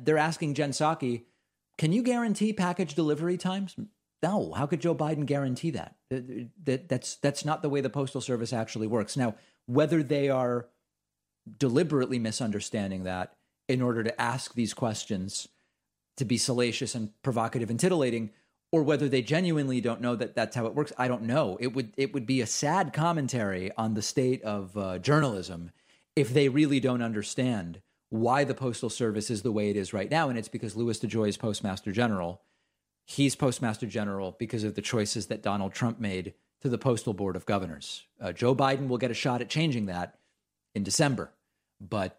they're asking Jen Psaki, can you guarantee package delivery times? No. How could Joe Biden guarantee that? That's not the way the Postal Service actually works. Now, whether they are deliberately misunderstanding that in order to ask these questions to be salacious and provocative and titillating, or whether they genuinely don't know that that's how it works, I don't know. It would be a sad commentary on the state of journalism if they really don't understand why the Postal Service is the way it is right now. And it's because Louis DeJoy is Postmaster General. He's Postmaster General because of the choices that Donald Trump made to the Postal Board of Governors. Joe Biden will get a shot at changing that in December. But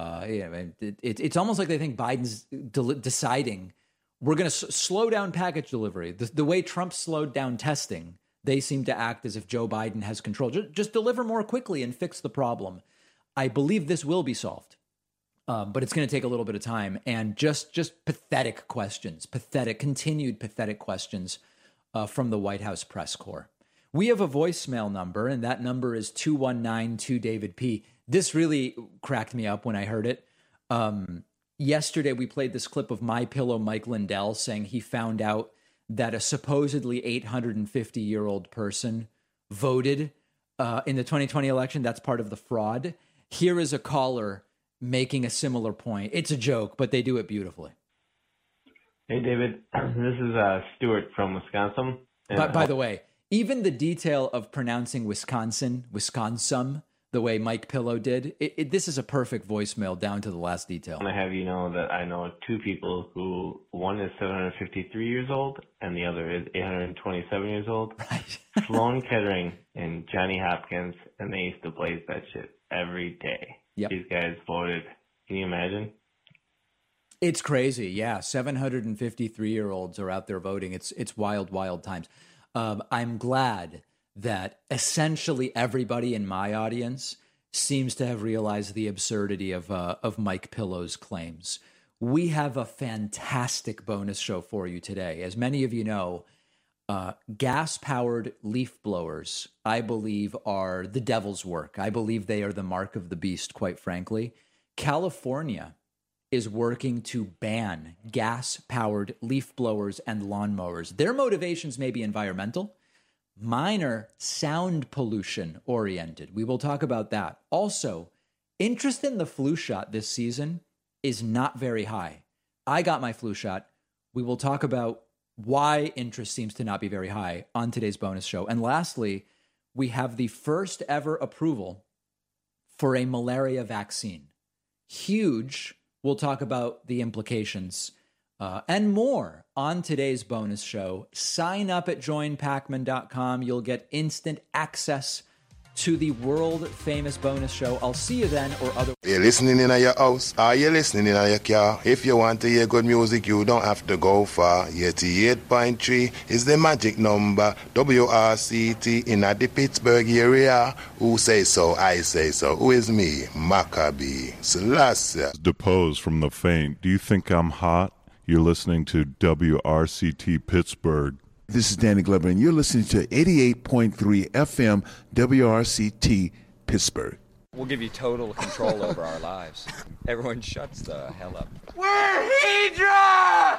it's almost like they think Biden's deciding we're going to slow down package delivery. The way Trump slowed down testing, they seem to act as if Joe Biden has control. Just deliver more quickly and fix the problem. I believe this will be solved, but it's going to take a little bit of time. And just pathetic questions, continued pathetic questions from the White House press corps. We have a voicemail number, and that number is 219-2-DAVID-P. This really cracked me up when I heard it. Yesterday, we played this clip of MyPillow Mike Lindell saying he found out that a supposedly 850-year-old person voted in the 2020 election. That's part of the fraud. Here is a caller making a similar point. It's a joke, but they do it beautifully. Hey, David. This is Stuart from Wisconsin. By the way, even the detail of pronouncing Wisconsin, the way Mike Pillow did, this is a perfect voicemail down to the last detail. I want to have you know that I know two people who, one is 753 years old and the other is 827 years old. Right. Sloan Kettering and Johnny Hopkins, and they used to blaze that shit every day. Yep. These guys voted. Can you imagine? It's crazy. Yeah, 753-year-olds are out there voting. It's wild, wild times. I'm glad that essentially everybody in my audience seems to have realized the absurdity of Mike Pillow's claims. We have a fantastic bonus show for you today. As many of you know, gas-powered leaf blowers, I believe, are the devil's work. I believe they are the mark of the beast, quite frankly. California is working to ban gas-powered leaf blowers and lawnmowers. Their motivations may be environmental. Mine are sound pollution oriented. We will talk about that. Also, interest in the flu shot this season is not very high. I got my flu shot. We will talk about why interest seems to not be very high on today's bonus show. And lastly, we have the first ever approval for a malaria vaccine. Huge. We'll talk about the implications and more on today's bonus show. Sign up at joinpacman.com. You'll get instant access to the world-famous bonus show. I'll see you then or otherwise. You're listening in at your house. Are you listening in at your car? If you want to hear good music, you don't have to go far. 88.3 is the magic number. WRCT in at the Pittsburgh area. Who say so? I say so. Who is me? Maccabee. Selassie. Deposed from the faint. Do you think I'm hot? You're listening to WRCT Pittsburgh. This is Danny Glover, and you're listening to 88.3 FM WRCT Pittsburgh. We'll give you total control over our lives. Everyone shuts the hell up. We're Hydra!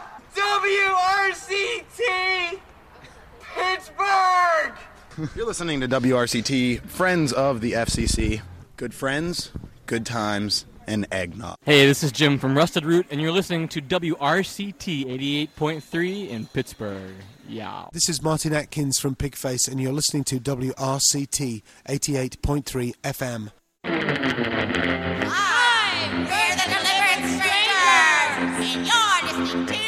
WRCT Pittsburgh! You're listening to WRCT, Friends of the FCC. Good friends, good times, and eggnog. Hey, this is Jim from Rusted Root, and you're listening to WRCT 88.3 in Pittsburgh. Yeah. This is Martin Atkins from Pigface, and you're listening to WRCT 88.3 FM. Hi, we're the Deliberate Strangers, and you're listening to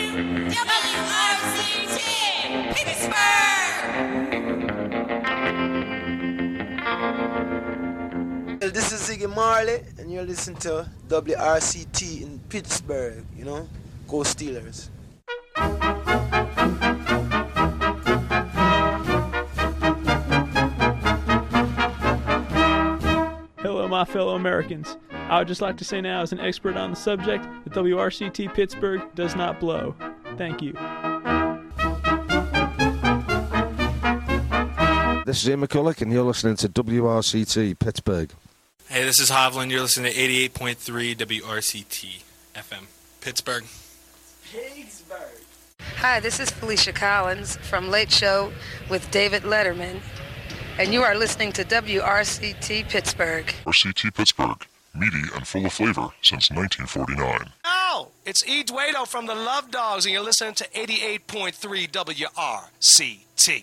WRCT Pittsburgh. This is Ziggy Marley, and you're listening to WRCT in Pittsburgh, you know? Go Steelers. Hello, my fellow Americans. I would just like to say now, as an expert on the subject, that WRCT Pittsburgh does not blow. Thank you. This is Ian McCulloch, and you're listening to WRCT Pittsburgh. Hey, this is Hovland. You're listening to 88.3 WRCT FM, Pittsburgh. Pittsburgh. Hi, this is Felicia Collins from Late Show with David Letterman, and you are listening to WRCT Pittsburgh. RCT Pittsburgh, meaty and full of flavor since 1949. Oh, it's E. Duedo from the Love Dogs, and you're listening to 88.3 WRCT.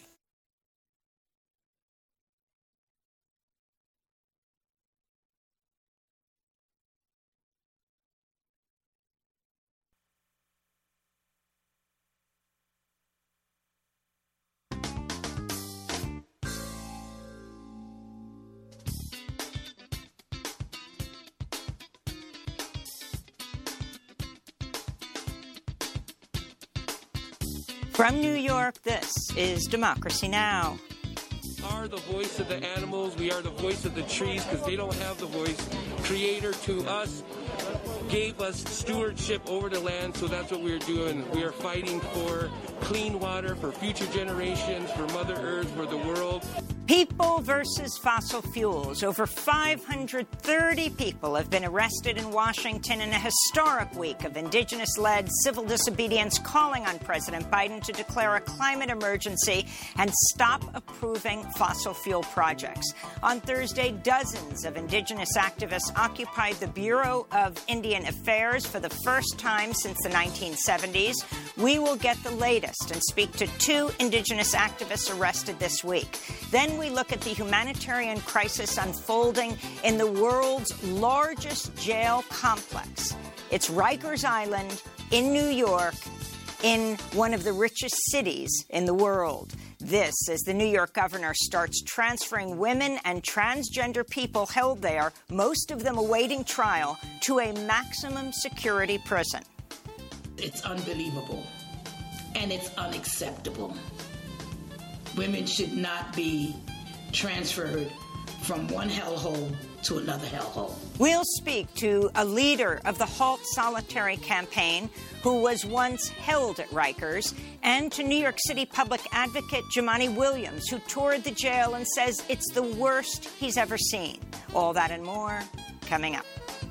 From New York, this is Democracy Now! We are the voice of the animals. We are the voice of the trees because they don't have the voice. Creator to us gave us stewardship over the land, so that's what we're doing. We are fighting for clean water, for future generations, for Mother Earth, for the world. People versus fossil fuels. Over 530 people have been arrested in Washington in a historic week of indigenous-led civil disobedience, calling on President Biden to declare a climate emergency and stop approving fossil fuel projects. On Thursday, dozens of indigenous activists occupied the Bureau of Indian Affairs for the first time since the 1970s. We will get the latest and speak to two indigenous activists arrested this week. Then we look at the humanitarian crisis unfolding in the world's largest jail complex. It's Rikers Island in New York, in one of the richest cities in the world. This as the New York governor starts transferring women and transgender people held there, most of them awaiting trial, to a maximum security prison. It's unbelievable, and it's unacceptable. Women should not be transferred from one hellhole to another hellhole. We'll speak to a leader of the Halt Solitary campaign who was once held at Rikers, and to New York City public advocate Jumaane Williams, who toured the jail and says it's the worst he's ever seen. All that and more coming up.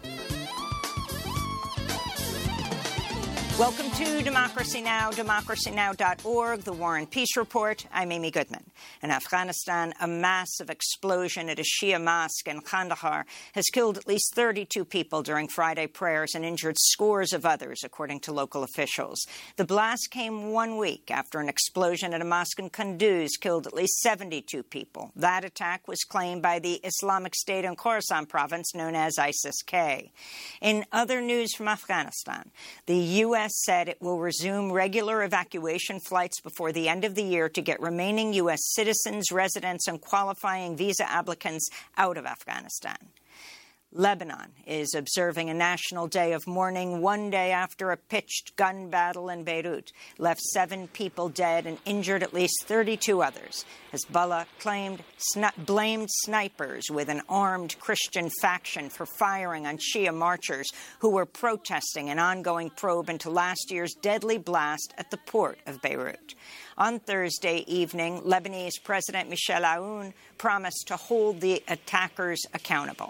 Welcome to Democracy Now!, democracynow.org, the War and Peace Report. I'm Amy Goodman. In Afghanistan, a massive explosion at a Shia mosque in Kandahar has killed at least 32 people during Friday prayers and injured scores of others, according to local officials. The blast came 1 week after an explosion at a mosque in Kunduz killed at least 72 people. That attack was claimed by the Islamic State in Khorasan province, known as ISIS-K. In other news from Afghanistan, the U.S. said it will resume regular evacuation flights before the end of the year to get remaining U.S. citizens, residents, and qualifying visa applicants out of Afghanistan. Lebanon is observing a national day of mourning 1 day after a pitched gun battle in Beirut left 7 people dead and injured at least 32 others. Hezbollah blamed snipers with an armed Christian faction for firing on Shia marchers who were protesting an ongoing probe into last year's deadly blast at the port of Beirut. On Thursday evening, Lebanese President Michel Aoun promised to hold the attackers accountable.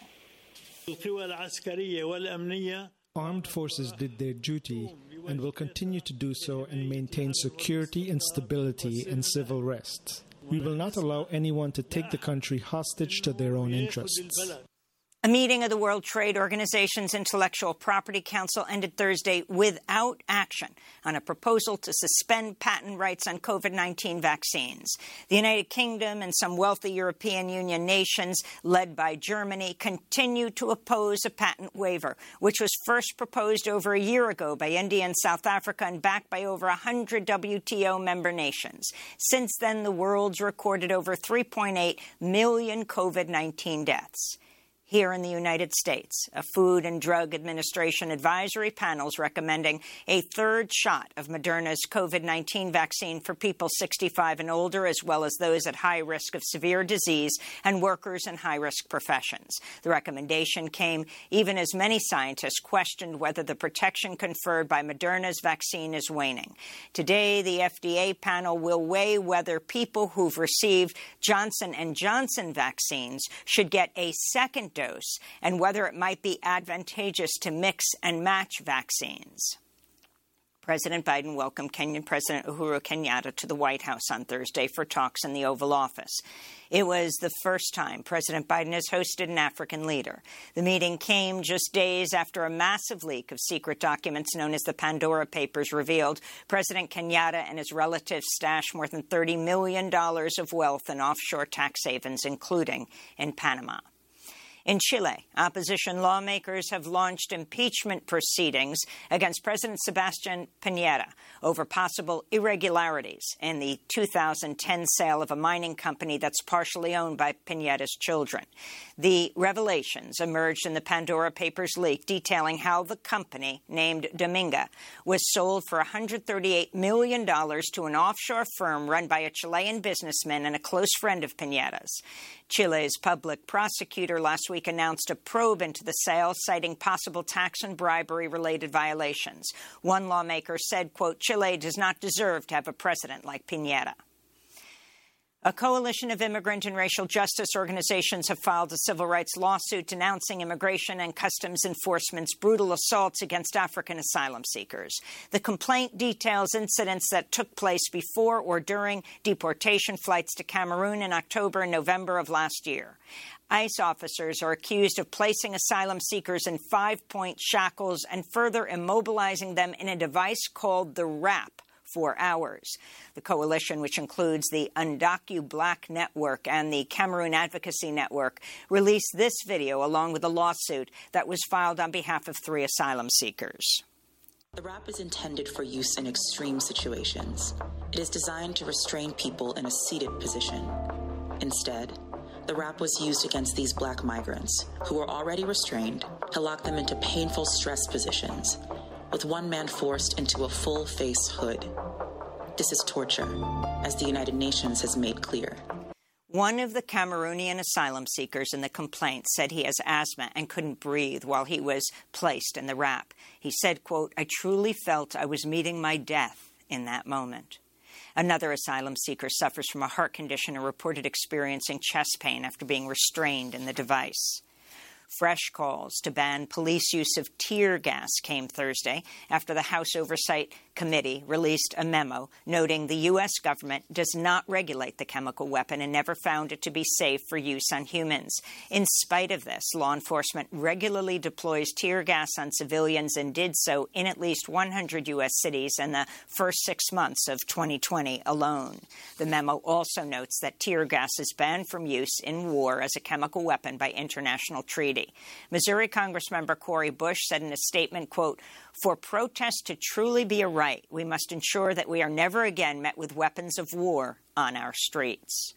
Armed forces did their duty and will continue to do so and maintain security and stability and civil rest. We will not allow anyone to take the country hostage to their own interests. A meeting of the World Trade Organization's Intellectual Property Council ended Thursday without action on a proposal to suspend patent rights on COVID-19 vaccines. The United Kingdom and some wealthy European Union nations, led by Germany, continue to oppose a patent waiver, which was first proposed over a year ago by India and South Africa and backed by over 100 WTO member nations. Since then, the world's recorded over 3.8 million COVID-19 deaths. Here in the United States, a Food and Drug Administration advisory panel is recommending a third shot of Moderna's COVID-19 vaccine for people 65 and older, as well as those at high risk of severe disease and workers in high-risk professions. The recommendation came even as many scientists questioned whether the protection conferred by Moderna's vaccine is waning. Today, the FDA panel will weigh whether people who've received Johnson & Johnson vaccines should get a second dose and whether it might be advantageous to mix and match vaccines. President Biden welcomed Kenyan President Uhuru Kenyatta to the White House on Thursday for talks in the Oval Office. It was the first time President Biden has hosted an African leader. The meeting came just days after a massive leak of secret documents known as the Pandora Papers revealed President Kenyatta and his relatives stashed more than $30 million of wealth in offshore tax havens, including in Panama. In Chile, opposition lawmakers have launched impeachment proceedings against President Sebastián Piñera over possible irregularities in the 2010 sale of a mining company that's partially owned by Piñera's children. The revelations emerged in the Pandora Papers leak detailing how the company, named Dominga, was sold for $138 million to an offshore firm run by a Chilean businessman and a close friend of Piñera's. Chile's public prosecutor last week announced a probe into the sale, citing possible tax and bribery-related violations. One lawmaker said, quote, Chile does not deserve to have a president like Piñera. A coalition of immigrant and racial justice organizations have filed a civil rights lawsuit denouncing immigration and customs enforcement's brutal assaults against African asylum seekers. The complaint details incidents that took place before or during deportation flights to Cameroon in October and November of last year. ICE officers are accused of placing asylum seekers in 5-point shackles and further immobilizing them in a device called the RAP for hours. The coalition, which includes the Undocu Black Network and the Cameroon Advocacy Network, released this video along with a lawsuit that was filed on behalf of 3 asylum seekers. The RAP is intended for use in extreme situations. It is designed to restrain people in a seated position. Instead, the RAP was used against these black migrants who were already restrained to lock them into painful stress positions, with one man forced into a full-face hood. This is torture, as the United Nations has made clear. One of the Cameroonian asylum seekers in the complaint said he has asthma and couldn't breathe while he was placed in the RAP. He said, quote, I truly felt I was meeting my death in that moment. Another asylum seeker suffers from a heart condition and reported experiencing chest pain after being restrained in the device. Fresh calls to ban police use of tear gas came Thursday after the House Oversight Committee released a memo noting the U.S. government does not regulate the chemical weapon and never found it to be safe for use on humans. In spite of this, law enforcement regularly deploys tear gas on civilians and did so in at least 100 U.S. cities in the first 6 months of 2020 alone. The memo also notes that tear gas is banned from use in war as a chemical weapon by international treaty. Missouri Congressmember Cori Bush said in a statement, quote, for protests to truly be a right, we must ensure that we are never again met with weapons of war on our streets.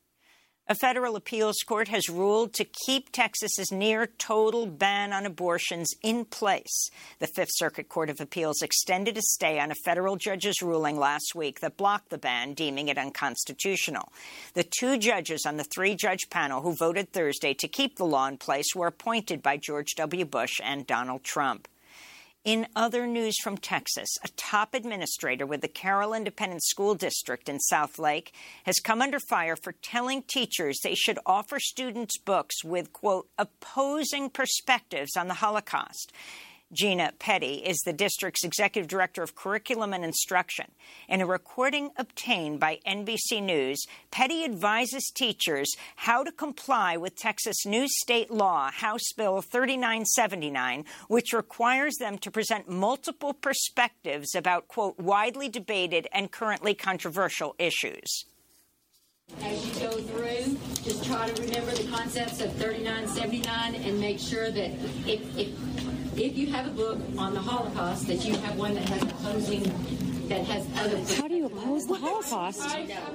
A federal appeals court has ruled to keep Texas's near-total ban on abortions in place. The Fifth Circuit Court of Appeals extended a stay on a federal judge's ruling last week that blocked the ban, deeming it unconstitutional. The 2 judges on the 3-judge panel who voted Thursday to keep the law in place were appointed by George W. Bush and Donald Trump. In other news from Texas, a top administrator with the Carroll Independent School District in South Lake has come under fire for telling teachers they should offer students books with, quote, opposing perspectives on the Holocaust. Gina Petty is the district's executive director of curriculum and instruction. In a recording obtained by NBC News, Petty advises teachers how to comply with Texas' new state law, House Bill 3979, which requires them to present multiple perspectives about, quote, widely debated and currently controversial issues. As you go through, just try to remember the concepts of 3979 and make sure that if you have a book on the Holocaust, that you have one that has opposing, that has other. How do you oppose the Holocaust?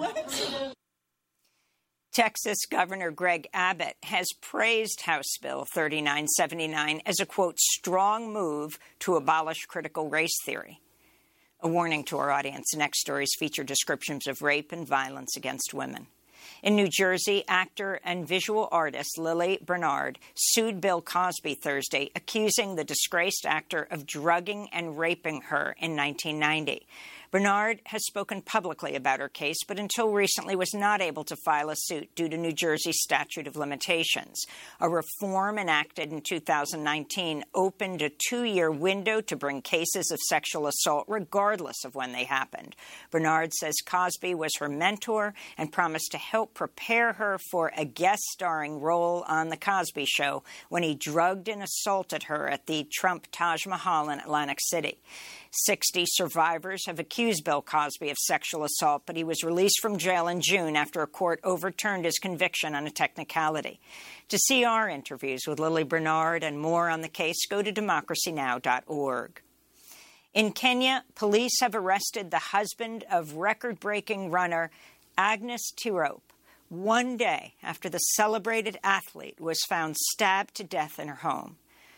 Texas Governor Greg Abbott has praised House Bill 3979 as a, quote, strong move to abolish critical race theory. A warning to our audience, next stories feature descriptions of rape and violence against women. In New Jersey, actor and visual artist Lily Bernard sued Bill Cosby Thursday, accusing the disgraced actor of drugging and raping her in 1990. Bernard has spoken publicly about her case, but until recently was not able to file a suit due to New Jersey's statute of limitations. A reform enacted in 2019 opened a 2-year window to bring cases of sexual assault regardless of when they happened. Bernard says Cosby was her mentor and promised to help prepare her for a guest starring role on The Cosby Show when he drugged and assaulted her at the Trump Taj Mahal in Atlantic City. 60 survivors have accused Bill Cosby of sexual assault, but he was released from jail in June after a court overturned his conviction on a technicality. To see our interviews with Lily Bernard and more on the case, go to democracynow.org. In Kenya, police have arrested the husband of record-breaking runner Agnes Tirop, 1 day after the celebrated athlete was found stabbed to death in her home.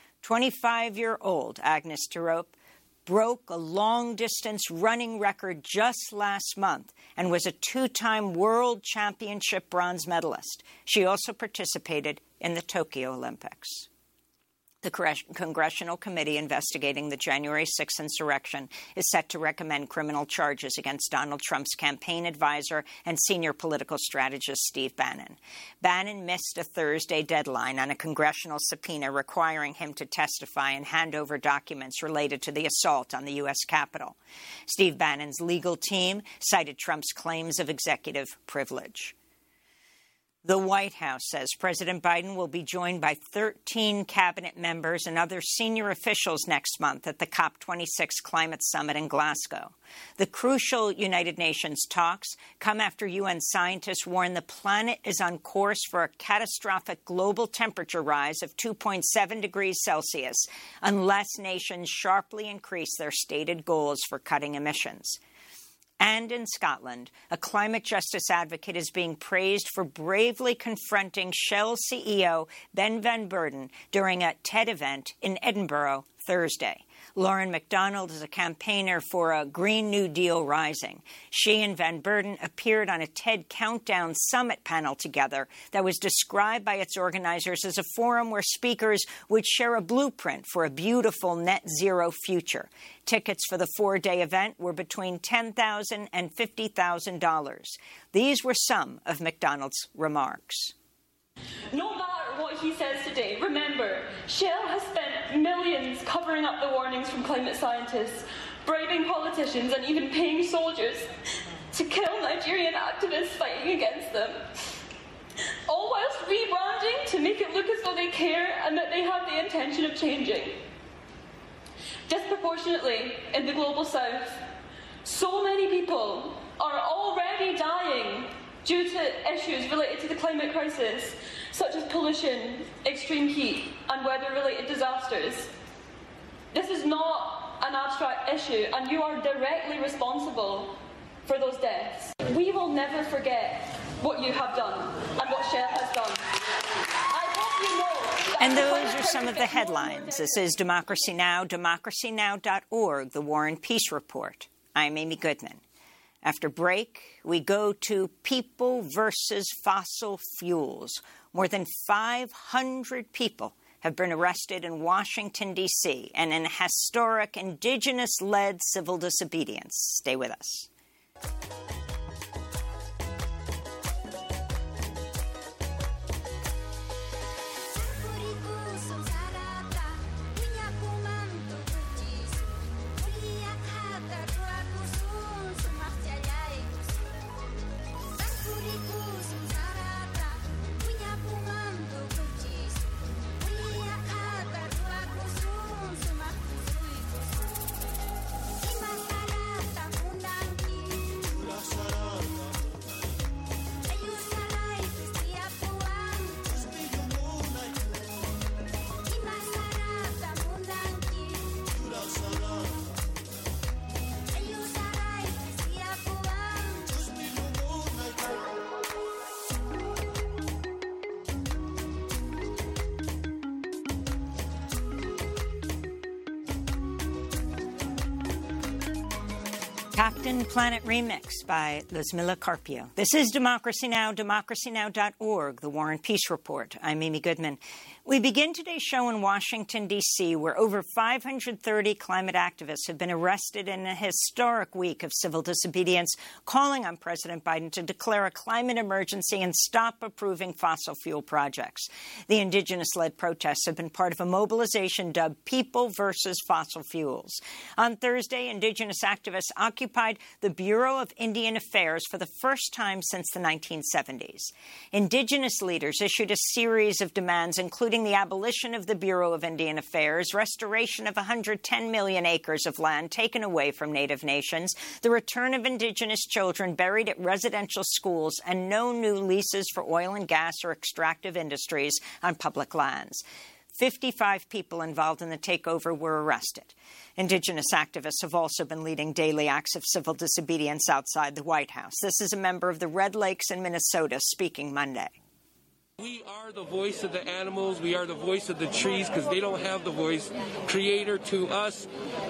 25-year-old Agnes Tirop broke a long-distance running record just last month and was a 2-time world championship bronze medalist. She also participated in the Tokyo Olympics. The Congressional Committee investigating the January 6th insurrection is set to recommend criminal charges against Donald Trump's campaign advisor and senior political strategist Steve Bannon. Bannon missed a Thursday deadline on a congressional subpoena requiring him to testify and hand over documents related to the assault on the U.S. Capitol. Steve Bannon's legal team cited Trump's claims of executive privilege. The White House says President Biden will be joined by 13 cabinet members and other senior officials next month at the COP26 climate summit in Glasgow. The crucial United Nations talks come after UN scientists warn the planet is on course for a catastrophic global temperature rise of 2.7 degrees Celsius unless nations sharply increase their stated goals for cutting emissions. And in Scotland, a climate justice advocate is being praised for bravely confronting Shell CEO Ben Van Beurden during a TED event in Edinburgh Thursday. Lauren MacDonald is a campaigner for a Green New Deal rising. She and Van Beurden appeared on a TED Countdown Summit panel together that was described by its organizers as a forum where speakers would share a blueprint for a beautiful net zero future. Tickets for the 4-day event were between $10,000 and $50,000. These were some of MacDonald's remarks. No matter what he says today, remember, Shell has spent millions covering up the warnings from climate scientists, bribing politicians and even paying soldiers to kill Nigerian activists fighting against them. All whilst rebranding to make it look as though they care and that they have the intention of changing. Disproportionately, in the global south, so many people are already dying due to issues related to the climate crisis, such as pollution, extreme heat, and weather-related disasters. This is not an abstract issue, and you are directly responsible for those deaths. We will never forget what you have done and what Shell has done. I hope you know. And those are some of the headlines. This is Democracy Now!, democracynow.org, the War and Peace Report. I'm Amy Goodman. After break, we go to people versus fossil fuels. More than 500 people have been arrested in Washington, D.C., and in historic indigenous-led civil disobedience. Stay with us. Captain Planet Remix by Luzmila Carpio. This is Democracy Now!, democracynow.org, the War and Peace Report. I'm Amy Goodman. We begin today's show in Washington, D.C., where over 530 climate activists have been arrested in a historic week of civil disobedience, calling on President Biden to declare a climate emergency and stop approving fossil fuel projects. The indigenous-led protests have been part of a mobilization dubbed People versus Fossil Fuels. On Thursday, indigenous activists occupied the Bureau of Indian Affairs for the first time since the 1970s. Indigenous leaders issued a series of demands, including the abolition of the Bureau of Indian Affairs, restoration of 110 million acres of land taken away from Native nations, the return of indigenous children buried at residential schools, and no new leases for oil and gas or extractive industries on public lands. 55 people involved in the takeover were arrested. Indigenous activists have also been leading daily acts of civil disobedience outside the White House. This is a member of the Red Lakes in Minnesota speaking Monday. We are the voice of the animals. We are the voice of the trees because they don't have the voice. Creator to us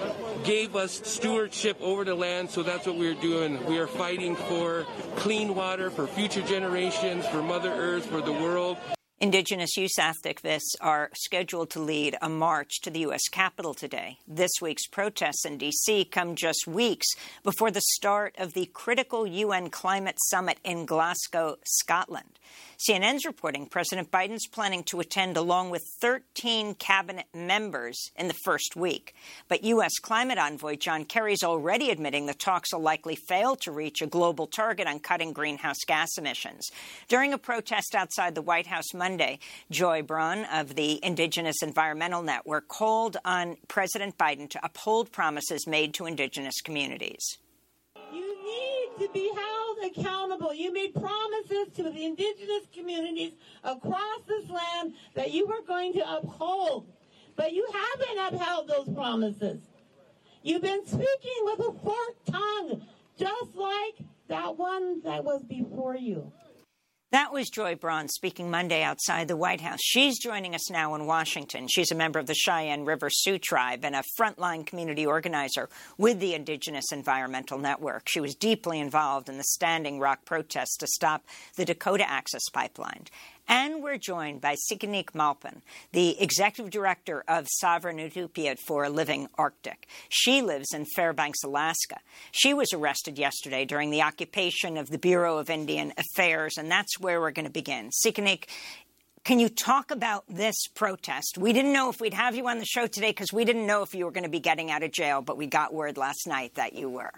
gave us stewardship over the land, so that's what we're doing. We are fighting for clean water for future generations, for Mother Earth, for the world. Indigenous youth activists are scheduled to lead a march to the U.S. Capitol today. This week's protests in D.C. come just weeks before the start of the critical UN climate summit in Glasgow, Scotland. CNN's reporting President Biden's planning to attend along with 13 cabinet members in the first week. But U.S. climate envoy John Kerry is already admitting the talks will likely fail to reach a global target on cutting greenhouse gas emissions. During a protest outside the White House Monday, Joy Braun of the Indigenous Environmental Network called on President Biden to uphold promises made to indigenous communities. You need to be held accountable. You made promises to the indigenous communities across this land that you were going to uphold, but you haven't upheld those promises. You've been speaking with a forked tongue, just like that one that was before you. That was Joy Braun speaking Monday outside the White House. She's joining us now in Washington. She's a member of the Cheyenne River Sioux Tribe and a frontline community organizer with the Indigenous Environmental Network. She was deeply involved in the Standing Rock protests to stop the Dakota Access Pipeline. And we're joined by Sikinik Malpan, the executive director of Sovereign Utopia for Living Arctic. She lives in Fairbanks, Alaska. She was arrested yesterday during the occupation of the Bureau of Indian Affairs, and that's where we're going to begin. Sikinik, can you talk about this protest? We didn't know if we'd have you on the show today because we didn't know if you were going to be getting out of jail, but we got word last night that you were.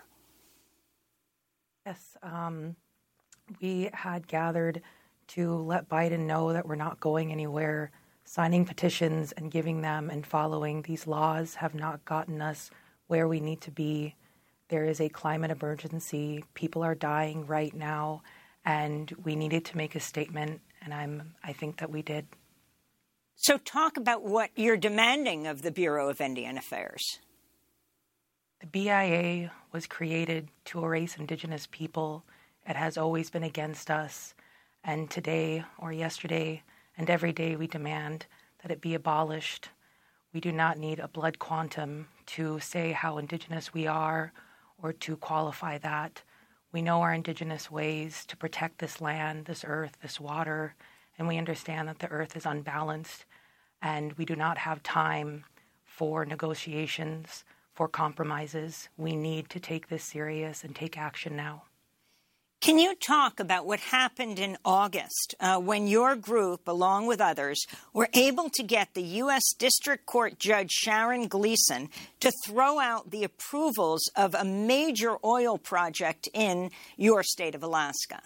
Yes, we had gathered to let Biden know that we're not going anywhere. Signing petitions and giving them and following these laws have not gotten us where we need to be. There is a climate emergency. People are dying right now, and we needed to make a statement, and I think that we did. So talk about what you're demanding of the Bureau of Indian Affairs. The BIA was created to erase Indigenous people. It has always been against us. And today or yesterday and every day we demand that it be abolished. We do not need a blood quantum to say how Indigenous we are or to qualify that. We know our Indigenous ways to protect this land, this earth, this water, and we understand that the earth is unbalanced and we do not have time for negotiations, for compromises. We need to take this serious and take action now. Can you talk about what happened in August when your group, along with others, were able to get the U.S. District Court Judge Sharon Gleason to throw out the approvals of a major oil project in your state of Alaska?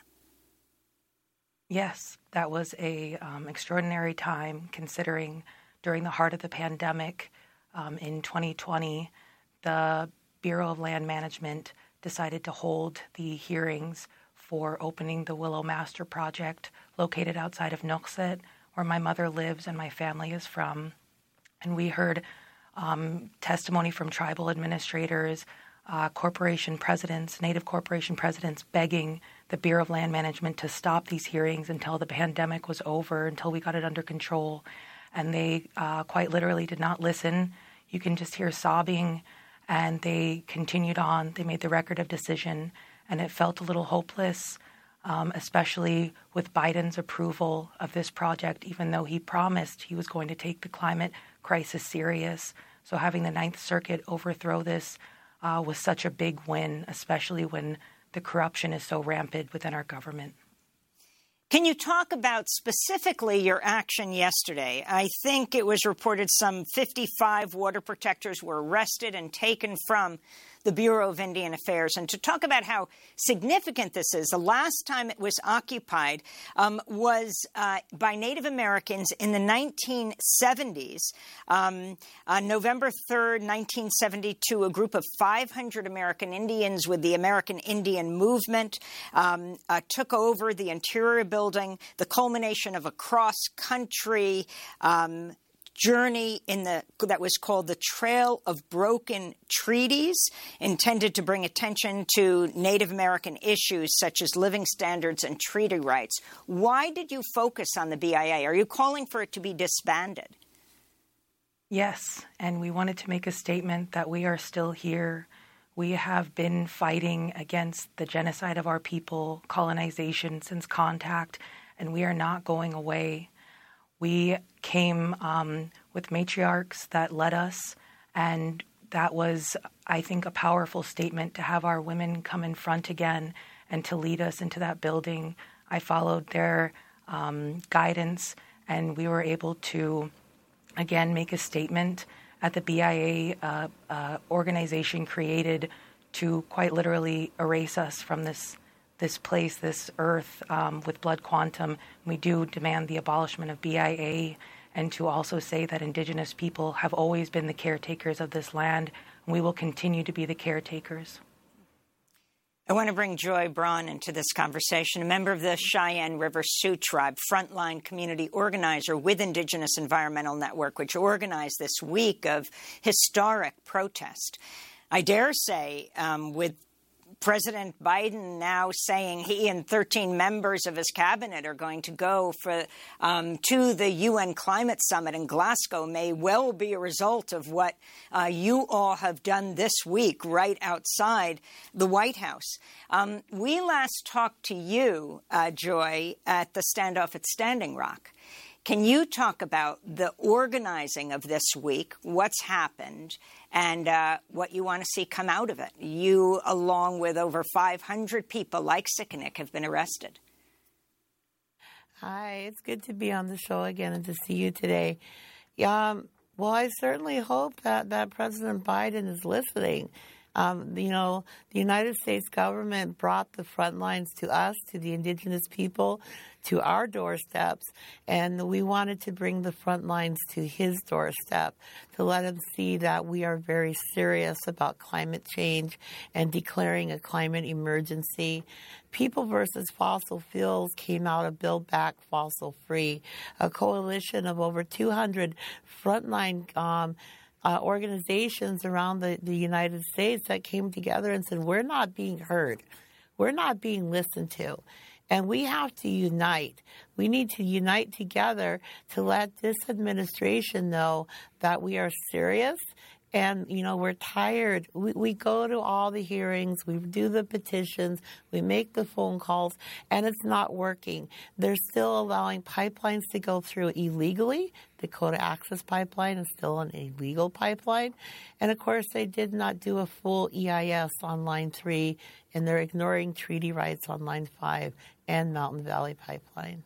Yes, that was a extraordinary time considering during the heart of the pandemic in 2020, the Bureau of Land Management decided to hold the hearings for opening the Willow Master Project located outside of Nuiqsut, where my mother lives and my family is from. And we heard testimony from tribal administrators, corporation presidents, Native corporation presidents begging the Bureau of Land Management to stop these hearings until the pandemic was over, until we got it under control. And they quite literally did not listen. You can just hear sobbing. And they continued on. They made the record of decision, and it felt a little hopeless. especially with Biden's approval of this project, even though he promised he was going to take the climate crisis serious. So having the Ninth Circuit overthrow this was such a big win, especially when the corruption is so rampant within our government. Can you talk about specifically your action yesterday? I think it was reported some 55 water protectors were arrested and taken from the Bureau of Indian Affairs. And to talk about how significant this is, the last time it was occupied was by Native Americans in the 1970s. On November 3rd, 1972, a group of 500 American Indians with the American Indian Movement took over the Interior Building, the culmination of a cross-country journey that was called the Trail of Broken Treaties, intended to bring attention to Native American issues such as living standards and treaty rights. Why did you focus on the BIA? Are you calling for it to be disbanded? Yes, and we wanted to make a statement that we are still here. We have been fighting against the genocide of our people, colonization since contact, and we are not going away. We came with matriarchs that led us, and that was, I think, a powerful statement to have our women come in front again and to lead us into that building. I followed their guidance, and we were able to, again, make a statement at the BIA organization created to quite literally erase us from this place, this earth, with Blood Quantum. We do demand the abolishment of BIA, and to also say that Indigenous people have always been the caretakers of this land, and we will continue to be the caretakers. I want to bring Joy Braun into this conversation, a member of the Cheyenne River Sioux Tribe, frontline community organizer with Indigenous Environmental Network, which organized this week of historic protest. I dare say, with President Biden now saying he and 13 members of his cabinet are going to go to the UN Climate Summit in Glasgow may well be a result of what you all have done this week right outside the White House. We last talked to you, Joy, at the standoff at Standing Rock. Can you talk about the organizing of this week, what's happened, and what you want to see come out of it? You, along with over 500 people like Sikanik, have been arrested. Hi, it's good to be on the show again and to see you today. Well, I certainly hope that President Biden is listening. The United States government brought the front lines to us, to the Indigenous people, to our doorsteps, and we wanted to bring the front lines to his doorstep to let him see that we are very serious about climate change and declaring a climate emergency. People versus Fossil Fuels came out of Build Back Fossil Free, a coalition of over 200 frontline organizations around the United States that came together and said, we're not being heard. We're not being listened to. And we have to unite. We need to unite together to let this administration know that we are serious. And, we're tired. We go to all the hearings. We do the petitions. We make the phone calls. And it's not working. They're still allowing pipelines to go through illegally. Dakota Access Pipeline is still an illegal pipeline. And, of course, they did not do a full EIS on Line 3, and they're ignoring treaty rights on Line 5 and Mountain Valley Pipeline.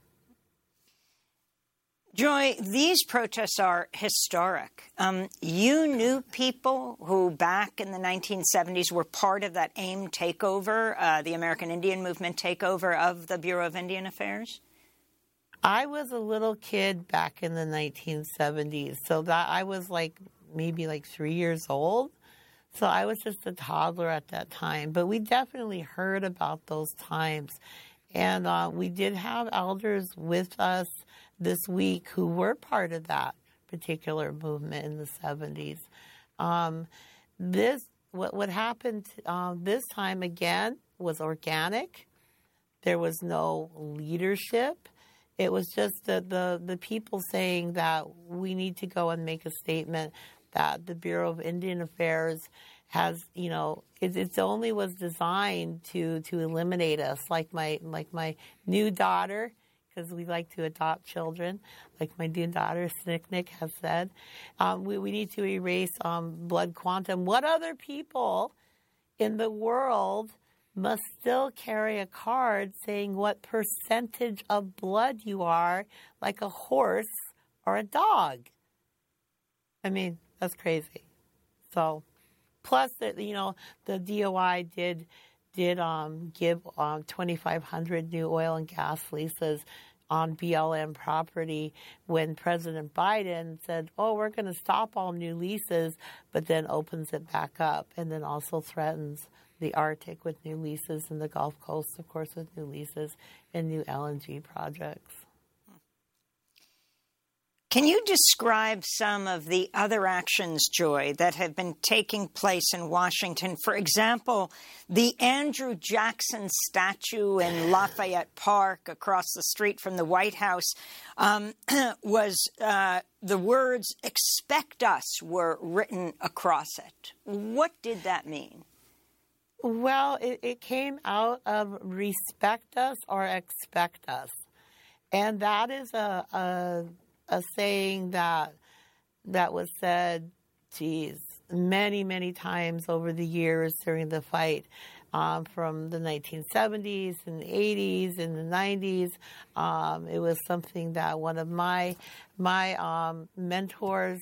Joy, these protests are historic. You knew people who back in the 1970s were part of that AIM takeover, the American Indian Movement takeover of the Bureau of Indian Affairs? I was a little kid back in the 1970s, so that I was maybe 3 years old. So I was just a toddler at that time. But we definitely heard about those times. And we did have elders with us this week who were part of that particular movement in the 70s. What happened this time again was organic. There was no leadership. It was just the people saying that we need to go and make a statement that the Bureau of Indian Affairs has, it only was designed to eliminate us. Like my new daughter, because we like to adopt children, like my new daughter Snicknick has said, we need to erase blood quantum. What other people in the world must still carry a card saying what percentage of blood you are, like a horse or a dog? I mean, that's crazy. So, plus the DOI did give 2,500 new oil and gas leases on BLM property when President Biden said, we're going to stop all new leases, but then opens it back up, and then also threatens the Arctic with new leases and the Gulf Coast, of course, with new leases and new LNG projects. Can you describe some of the other actions, Joy, that have been taking place in Washington? For example, the Andrew Jackson statue in Lafayette Park across the street from the White House was the words "expect us" were written across it. What did that mean? Well, it came out of respect us or expect us. And that is a saying that was said, many, many times over the years during the fight, from the 1970s and the 80s and the 90s. It was something that one of my mentors,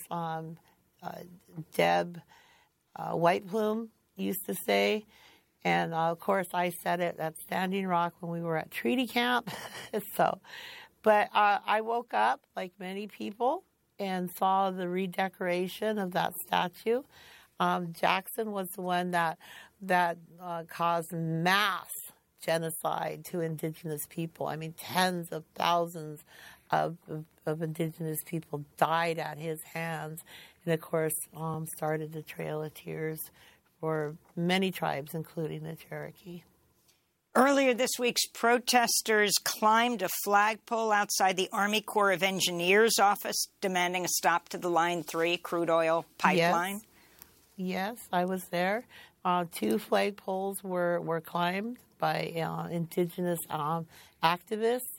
Deb Whiteplume, used to say. And, of course, I said it at Standing Rock when we were at treaty camp. But I woke up, like many people, and saw the redecoration of that statue. Jackson was the one that caused mass genocide to indigenous people. I mean, tens of thousands of indigenous people died at his hands, and, of course, started the Trail of Tears for many tribes, including the Cherokee. Earlier this week, protesters climbed a flagpole outside the Army Corps of Engineers office, demanding a stop to the Line 3 crude oil pipeline. Yes, I was there. 2 flagpoles were climbed by indigenous activists,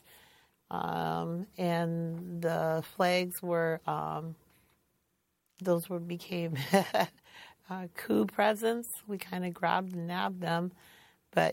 and the flags became coup presents. We kind of grabbed and nabbed them. But,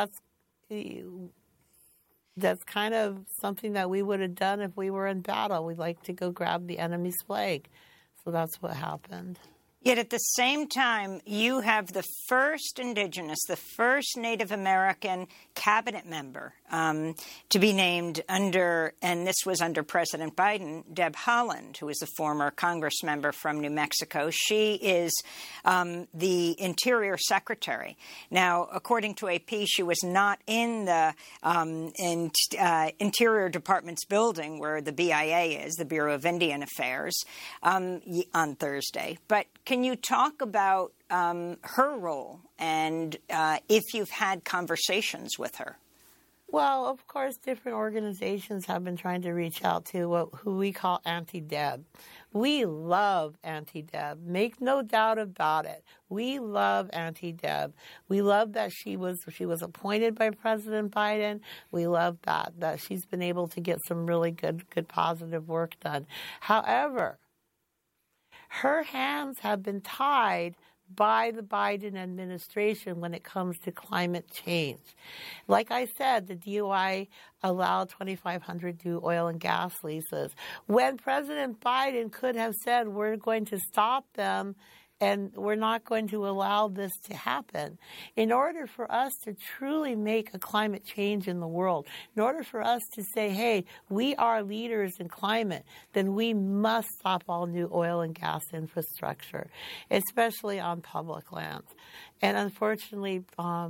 that's kind of something that we would have done if we were in battle. We'd like to go grab the enemy's flag. So that's what happened. Yet at the same time, you have the first indigenous, the first Native American cabinet member to be named under, and this was under President Biden, Deb Haaland, who is a former Congress member from New Mexico. She is the Interior Secretary. Now, according to AP, she was not in the Interior Department's building where the BIA is, the Bureau of Indian Affairs, on Thursday. But can you talk about her role and if you've had conversations with her? Well, of course, different organizations have been trying to reach out to who we call Auntie Deb. We love Auntie Deb. Make no doubt about it. We love Auntie Deb. We love that she was appointed by President Biden. We love that she's been able to get some really good positive work done. However, her hands have been tied by the Biden administration when it comes to climate change. Like I said, the DOI allowed 2,500 new oil and gas leases, when President Biden could have said, we're going to stop them and we're not going to allow this to happen. In order for us to truly make a climate change in the world, in order for us to say, hey, we are leaders in climate, then we must stop all new oil and gas infrastructure, especially on public lands. And unfortunately,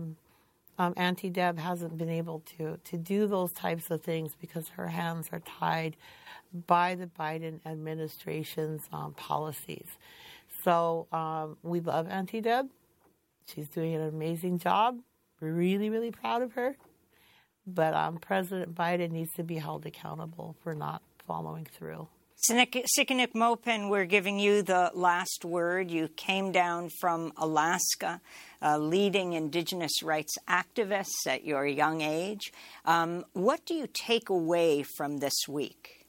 Auntie Deb hasn't been able to do those types of things because her hands are tied by the Biden administration's policies. So we love Auntie Deb. She's doing an amazing job. We're really, really proud of her. But President Biden needs to be held accountable for not following through. Sikanik Mopin, we're giving you the last word. You came down from Alaska, leading indigenous rights activists at your young age. What do you take away from this week?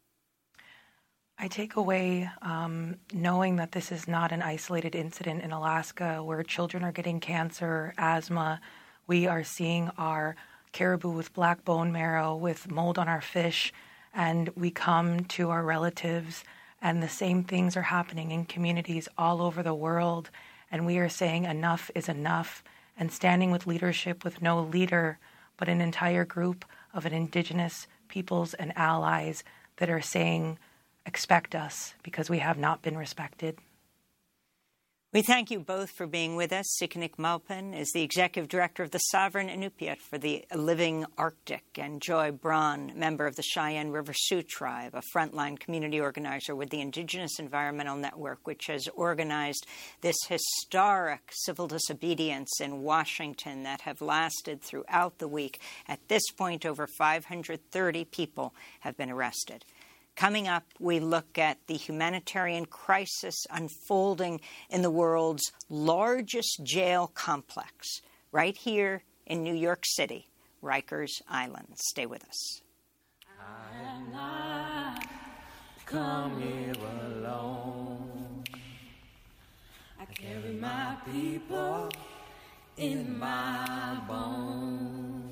I take away knowing that this is not an isolated incident in Alaska where children are getting cancer, asthma. We are seeing our caribou with black bone marrow, with mold on our fish, and we come to our relatives, and the same things are happening in communities all over the world, and we are saying enough is enough, and standing with leadership with no leader, but an entire group of indigenous peoples and allies that are saying, expect us, because we have not been respected. We thank you both for being with us. Sikanik Maupin is the Executive Director of the Sovereign Inupiat for the Living Arctic, and Joy Braun, member of the Cheyenne River Sioux Tribe, a frontline community organizer with the Indigenous Environmental Network, which has organized this historic civil disobedience in Washington that have lasted throughout the week. At this point, over 530 people have been arrested. Coming up, we look at the humanitarian crisis unfolding in the world's largest jail complex, right here in New York City, Rikers Island. Stay with us. I have not come here alone. I carry my people in my bones.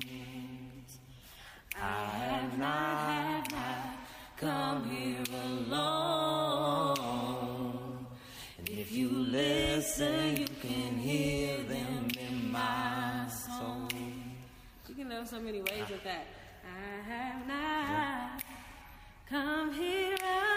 I have not come here alone. And if you listen, you can hear them in my soul. You can know so many ways with that. I have not come here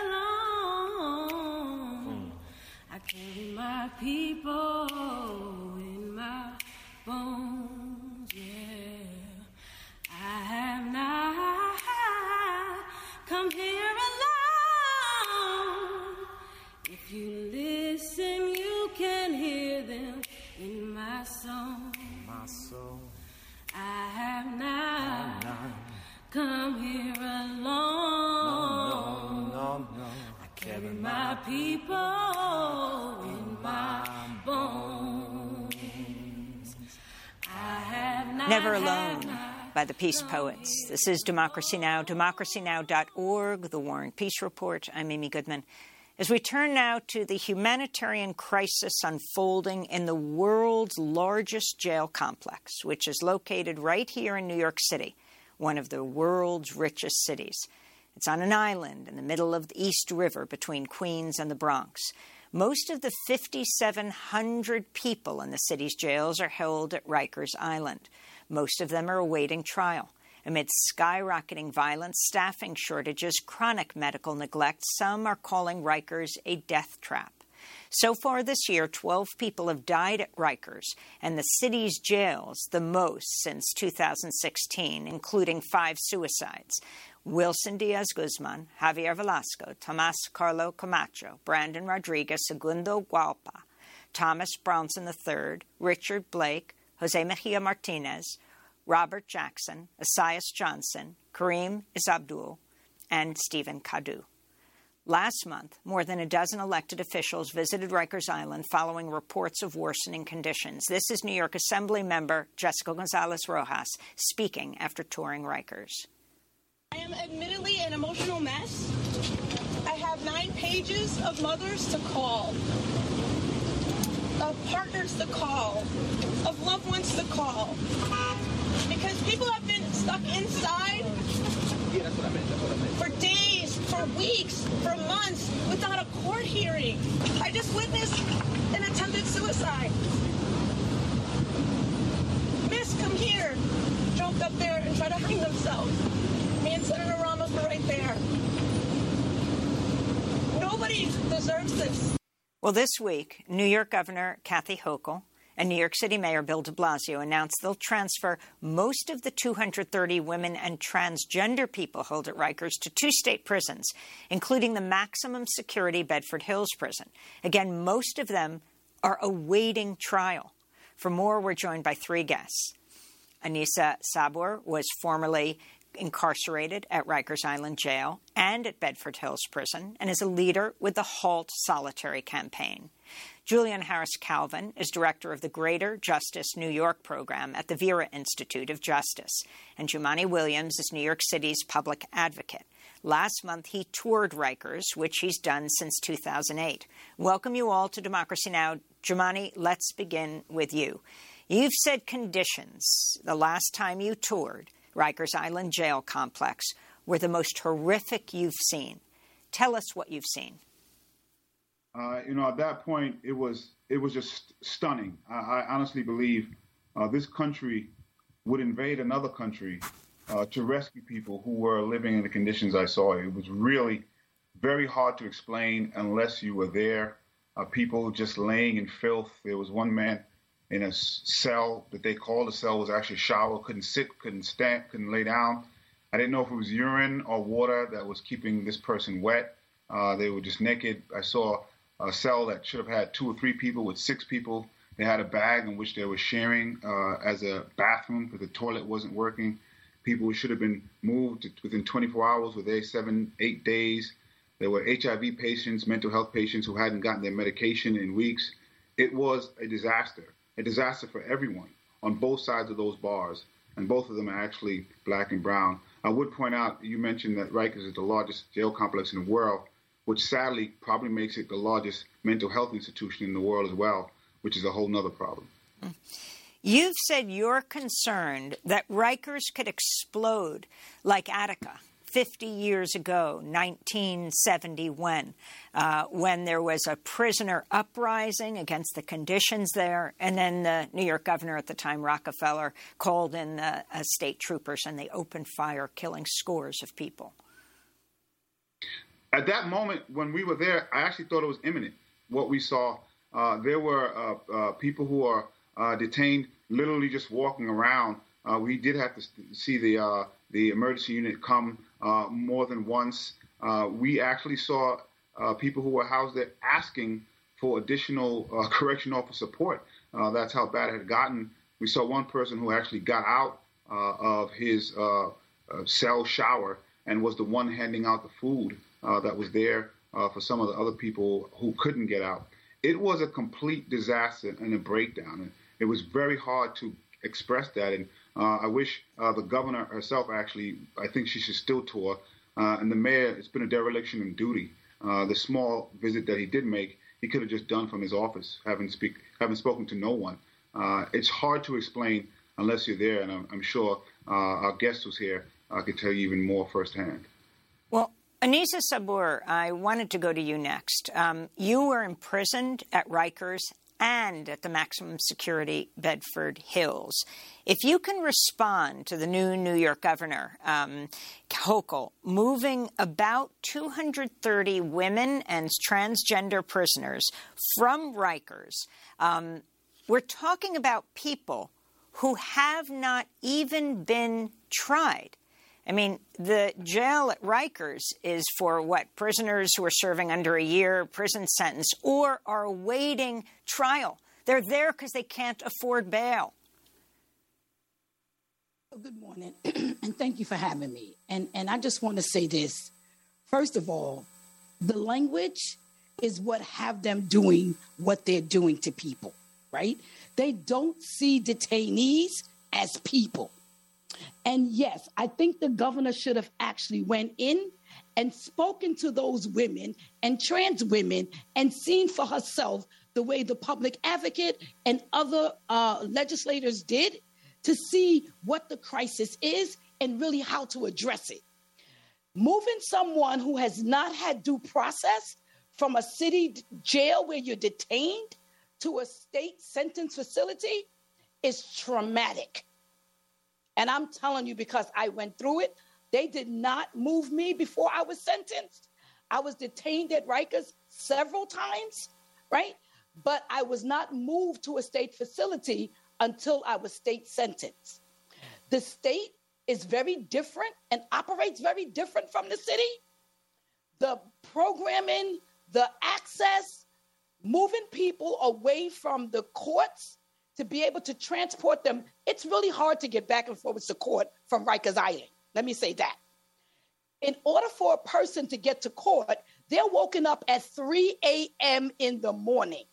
alone. I carry my people in my bones, yeah. I have not come here alone. If you listen, you can hear them in my song. My soul. I have not come here alone. No. I carry my people in my bones. I have not. Never Alone by the Peace Poets. This is Democracy Now!, democracynow.org, The War and Peace Report. I'm Amy Goodman. As we turn now to the humanitarian crisis unfolding in the world's largest jail complex, which is located right here in New York City, one of the world's richest cities. It's on an island in the middle of the East River between Queens and the Bronx. Most of the 5,700 people in the city's jails are held at Rikers Island. Most of them are awaiting trial. Amid skyrocketing violence, staffing shortages, chronic medical neglect, some are calling Rikers a death trap. So far this year, 12 people have died at Rikers and the city's jails, the most since 2016, including 5 suicides. Wilson Diaz-Guzman, Javier Velasco, Tomas Carlo Camacho, Brandon Rodriguez, Segundo Gualpa, Thomas Brownson III, Richard Blake, Jose Mejia Martinez, Robert Jackson, Asias Johnson, Kareem Isabdul, and Stephen Cadu. Last month, more than a dozen elected officials visited Rikers Island following reports of worsening conditions. This is New York Assembly member Jessica Gonzalez Rojas speaking after touring Rikers. I am admittedly an emotional mess. I have 9 pages of mothers to call, of partners to call, of loved ones to call. Because people have been stuck inside for days, for weeks, for months without a court hearing. I just witnessed an attempted suicide. Miss, come here. Jumped up there and tried to hang themselves. Me and Senator Ramos were right there. Nobody deserves this. Well, this week, New York Governor Kathy Hochul and New York City Mayor Bill de Blasio announced they'll transfer most of the 230 women and transgender people held at Rikers to 2 state prisons, including the maximum security Bedford Hills prison. Again, most of them are awaiting trial. For more, we're joined by 3 guests. Anissa Sabur was formerly incarcerated at Rikers Island Jail and at Bedford Hills Prison, and is a leader with the Halt Solitary campaign. Julian Harris Calvin is director of the Greater Justice New York program at the Vera Institute of Justice, and Jumaane Williams is New York City's public advocate. Last month, he toured Rikers, which he's done since 2008. Welcome you all to Democracy Now! Jumaane, let's begin with you. You've said conditions the last time you toured Rikers Island Jail Complex were the most horrific you've seen. Tell us what you've seen. At that point, it was just stunning. I honestly believe this country would invade another country to rescue people who were living in the conditions I saw. It was really very hard to explain unless you were there. People just laying in filth. There was one man in a cell that they called a cell, was actually a shower, couldn't sit, couldn't stand, couldn't lay down. I didn't know if it was urine or water that was keeping this person wet. They were just naked. I saw a cell that should have had 2 or 3 people with 6 people. They had a bag in which they were sharing as a bathroom because the toilet wasn't working. People who should have been moved within 24 hours were there 7, 8 days. There were HIV patients, mental health patients who hadn't gotten their medication in weeks. It was a disaster for everyone on both sides of those bars, and both of them are actually black and brown. I would point out, you mentioned that Rikers is the largest jail complex in the world, which sadly probably makes it the largest mental health institution in the world as well, which is a whole nother problem. You've said you're concerned that Rikers could explode like Attica 50 years ago, 1971, when there was a prisoner uprising against the conditions there, and then the New York governor at the time, Rockefeller, called in the state troopers, and they opened fire, killing scores of people. At that moment, when we were there, I actually thought it was imminent, what we saw. There were people who are detained literally just walking around. We did have to see the emergency unit come more than once. We actually saw people who were housed there asking for additional correction officer support. That's how bad it had gotten. We saw one person who actually got out of his cell shower and was the one handing out the food that was there for some of the other people who couldn't get out. It was a complete disaster and a breakdown. And it was very hard to express that. And I wish the governor herself, actually, I think she should still tour. And the mayor, it's been a dereliction in duty. The small visit that he did make, he could have just done from his office, having spoken to no one. It's hard to explain unless you're there. And I'm sure our guest who's here could tell you even more firsthand. Well, Anisa Sabur, I wanted to go to you next. You were imprisoned at Rikers and at the maximum security Bedford Hills. If you can respond to the new New York governor, Hochul, moving about 230 women and transgender prisoners from Rikers, we're talking about people who have not even been tried. I mean, the jail at Rikers is for what? Prisoners who are serving under a year prison sentence or are awaiting trial. They're there because they can't afford bail. Good morning, and thank you for having me. And I just want to say this. First of all, the language is what have them doing what they're doing to people, right? They don't see detainees as people. And yes, I think the governor should have actually went in and spoken to those women and trans women and seen for herself the way the public advocate and other legislators did to see what the crisis is and really how to address it. Moving someone who has not had due process from a city jail where you're detained to a state sentence facility is traumatic. And I'm telling you, because I went through it, they did not move me before I was sentenced. I was detained at Rikers several times, right? But I was not moved to a state facility until I was state sentenced. The state is very different and operates very different from the city. The programming, the access, moving people away from the courts to be able to transport them. It's really hard to get back and forth to court from Rikers Island. Let me say that. In order for a person to get to court, they're woken up at 3 a.m. in the morning,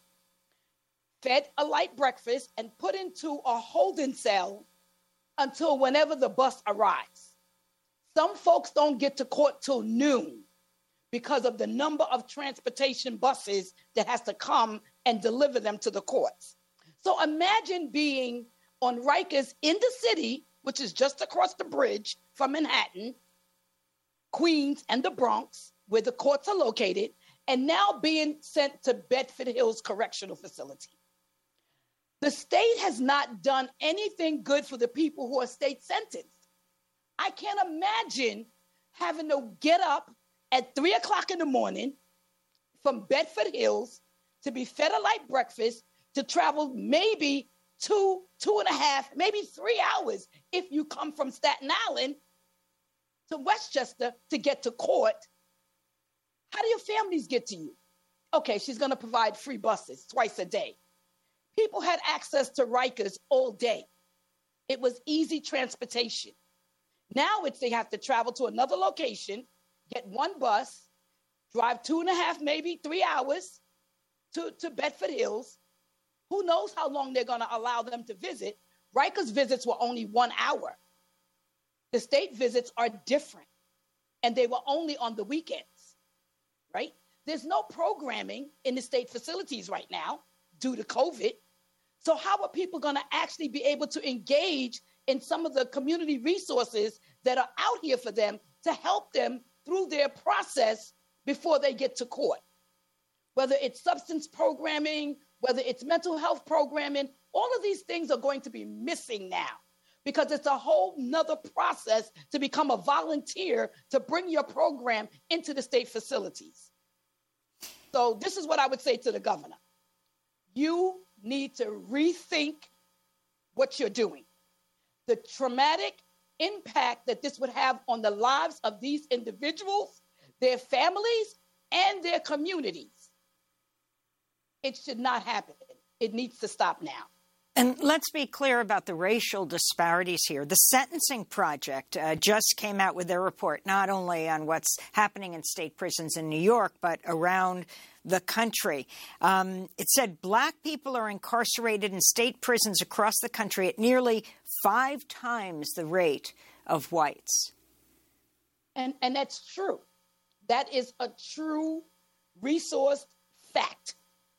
fed a light breakfast, and put into a holding cell until whenever the bus arrives. Some folks don't get to court till noon because of the number of transportation buses that has to come and deliver them to the courts. So imagine being on Rikers in the city, which is just across the bridge from Manhattan, Queens, and the Bronx, where the courts are located, and now being sent to Bedford Hills Correctional Facility. The state has not done anything good for the people who are state sentenced. I can't imagine having to get up at 3 o'clock in the morning from Bedford Hills to be fed a light breakfast, to travel maybe 2.5, maybe 3 hours if you come from Staten Island to Westchester to get to court. How do your families get to you? Okay, she's going to provide free buses twice a day. People had access to Rikers all day. It was easy transportation. Now they have to travel to another location, get one bus, drive 2.5, maybe 3 hours to Bedford Hills. Who knows how long they're going to allow them to visit? Rikers visits were only 1 hour. The state visits are different, and they were only on the weekends, right? There's no programming in the state facilities right now due to COVID. So how are people going to actually be able to engage in some of the community resources that are out here for them to help them through their process before they get to court? Whether it's substance programming, whether it's mental health programming, all of these things are going to be missing now because it's a whole nother process to become a volunteer to bring your program into the state facilities. So this is what I would say to the governor. You need to rethink what you're doing. The traumatic impact that this would have on the lives of these individuals, their families, and their communities. It should not happen. It needs to stop now. And let's be clear about the racial disparities here. The Sentencing Project just came out with their report, not only on what's happening in state prisons in New York, but around the country. It said black people are incarcerated in state prisons across the country at nearly 5 times the rate of whites. And that's true. That is a true resource fact.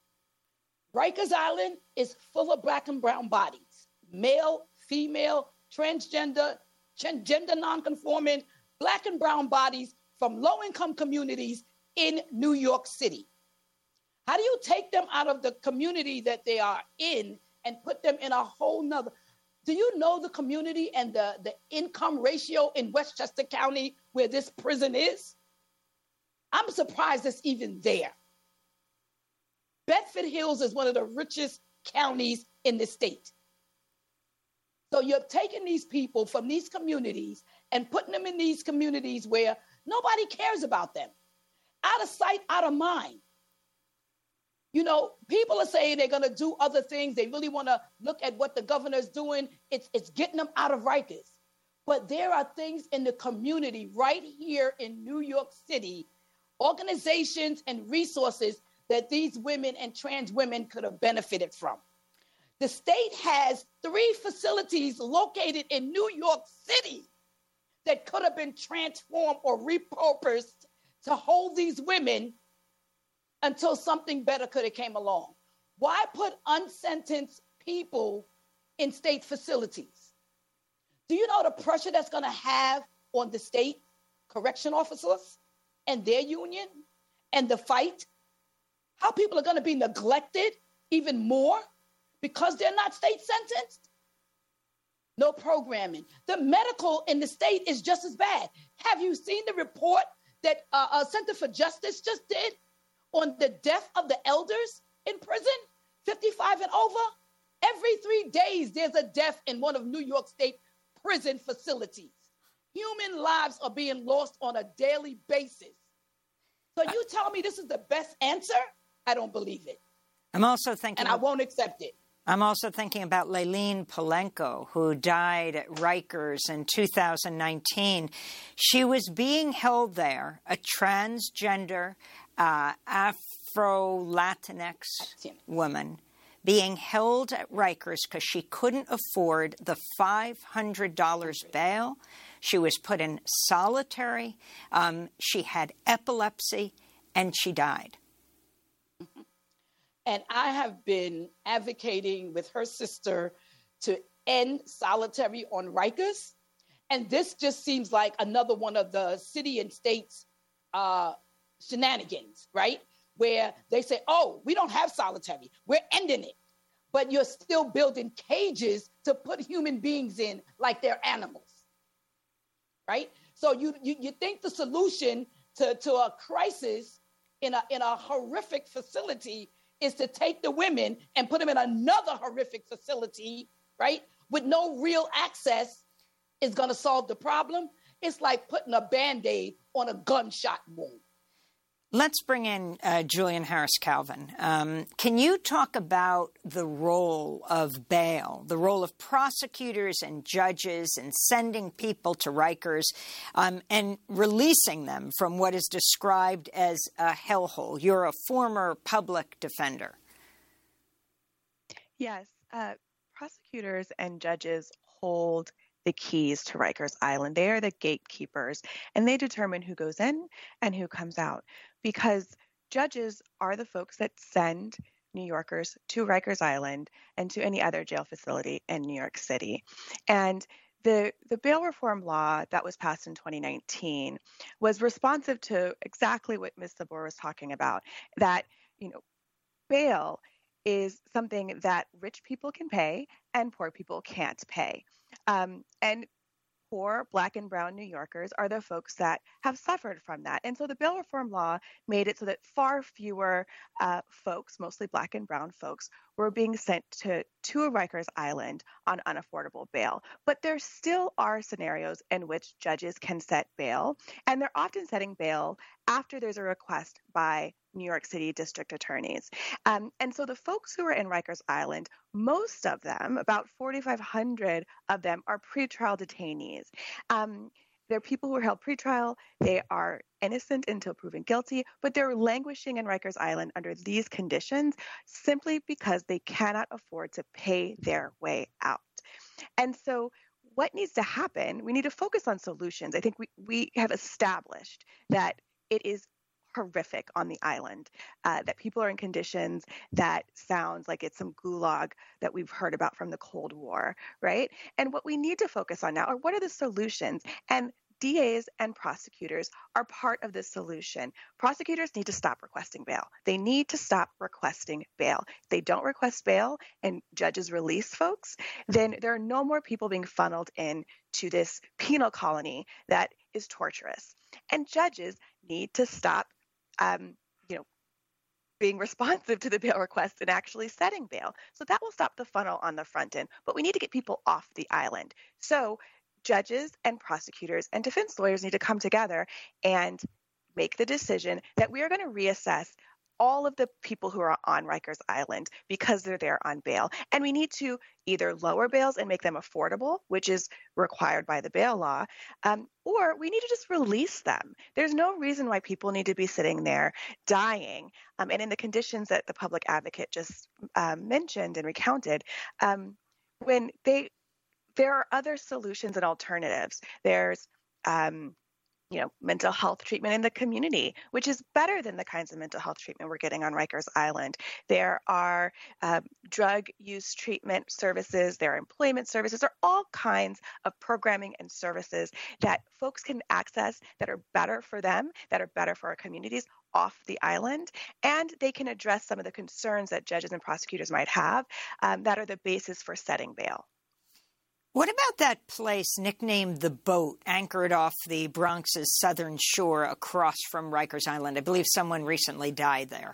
Rikers Island is full of black and brown bodies, male, female, transgender, gender nonconforming, black and brown bodies from low-income communities in New York City. How do you take them out of the community that they are in and put them in a whole nother? Do you know the community and the income ratio in Westchester County where this prison is? I'm surprised it's even there. Bedford Hills is one of the richest counties in the state. So you're taking these people from these communities and putting them in these communities where nobody cares about them. Out of sight, out of mind. You know, people are saying they're going to do other things. They really want to look at what the governor's doing. It's getting them out of Rikers. But there are things in the community right here in New York City, organizations and resources that these women and trans women could have benefited from. The state has 3 facilities located in New York City that could have been transformed or repurposed to hold these women until something better could have came along. Why put unsentenced people in state facilities? Do you know the pressure that's going to have on the state correction officers and their union and the fight? How people are going to be neglected even more because they're not state sentenced? No programming. The medical in the state is just as bad. Have you seen the report that Center for Justice just did on the death of the elders in prison, 55 and over? Every 3 days, there's a death in one of New York State prison facilities. Human lives are being lost on a daily basis. So you tell me this is the best answer? I don't believe it. I'm also thinking... And I won't accept it. I'm also thinking about Layleen Polenko, who died at Rikers in 2019. She was being held there, a transgender Afro-Latinx woman, being held at Rikers because she couldn't afford the $500 bail. She was put in solitary. She had epilepsy, and she died. And I have been advocating with her sister to end solitary on Rikers. And this just seems like another one of the city and states shenanigans, right? Where they say, oh, we don't have solitary, we're ending it. But you're still building cages to put human beings in like they're animals, right? So you think the solution to a crisis in a horrific facility is to take the women and put them in another horrific facility, right? With no real access is going to solve the problem. It's like putting a Band-Aid on a gunshot wound. Let's bring in Julian Harris-Calvin. Can you talk about the role of bail, the role of prosecutors and judges in sending people to Rikers and releasing them from what is described as a hellhole? You're a former public defender. Yes. Prosecutors and judges hold the keys to Rikers Island. They are the gatekeepers, and they determine who goes in and who comes out, because judges are the folks that send New Yorkers to Rikers Island and to any other jail facility in New York City. And the bail reform law that was passed in 2019 was responsive to exactly what Ms. Sabor was talking about, that, bail is something that rich people can pay and poor people can't pay. And poor Black and brown New Yorkers are the folks that have suffered from that. And so the bail reform law made it so that far fewer folks, mostly Black and brown folks, were being sent to a Rikers Island on unaffordable bail. But there still are scenarios in which judges can set bail, and they're often setting bail after there's a request by New York City district attorneys. And so the folks who are in Rikers Island, most of them, about 4,500 of them, are pretrial detainees. They're people who are held pretrial. They are innocent until proven guilty, but they're languishing in Rikers Island under these conditions simply because they cannot afford to pay their way out. And so what needs to happen, we need to focus on solutions. I think we have established that it is horrific on the island, that people are in conditions that sounds like it's some gulag that we've heard about from the Cold War, right? And what we need to focus on now are what are the solutions? And DAs and prosecutors are part of this solution. Prosecutors need to stop requesting bail. They need to stop requesting bail. If they don't request bail and judges release folks, then there are no more people being funneled in to this penal colony that is torturous. And judges need to stop being responsive to the bail request and actually setting bail. So that will stop the funnel on the front end. But we need to get people off the island. So judges and prosecutors and defense lawyers need to come together and make the decision that we are going to reassess all of the people who are on Rikers Island because they're there on bail. And we need to either lower bails and make them affordable, which is required by the bail law, or we need to just release them. There's no reason why people need to be sitting there dying. And in the conditions that the public advocate just mentioned and recounted, when there are other solutions and alternatives. There's mental health treatment in the community, which is better than the kinds of mental health treatment we're getting on Rikers Island. There are drug use treatment services, there are employment services, there are all kinds of programming and services that folks can access that are better for them, that are better for our communities off the island, and they can address some of the concerns that judges and prosecutors might have that are the basis for setting bail. What about that place nicknamed The Boat, anchored off the Bronx's southern shore across from Rikers Island? I believe someone recently died there.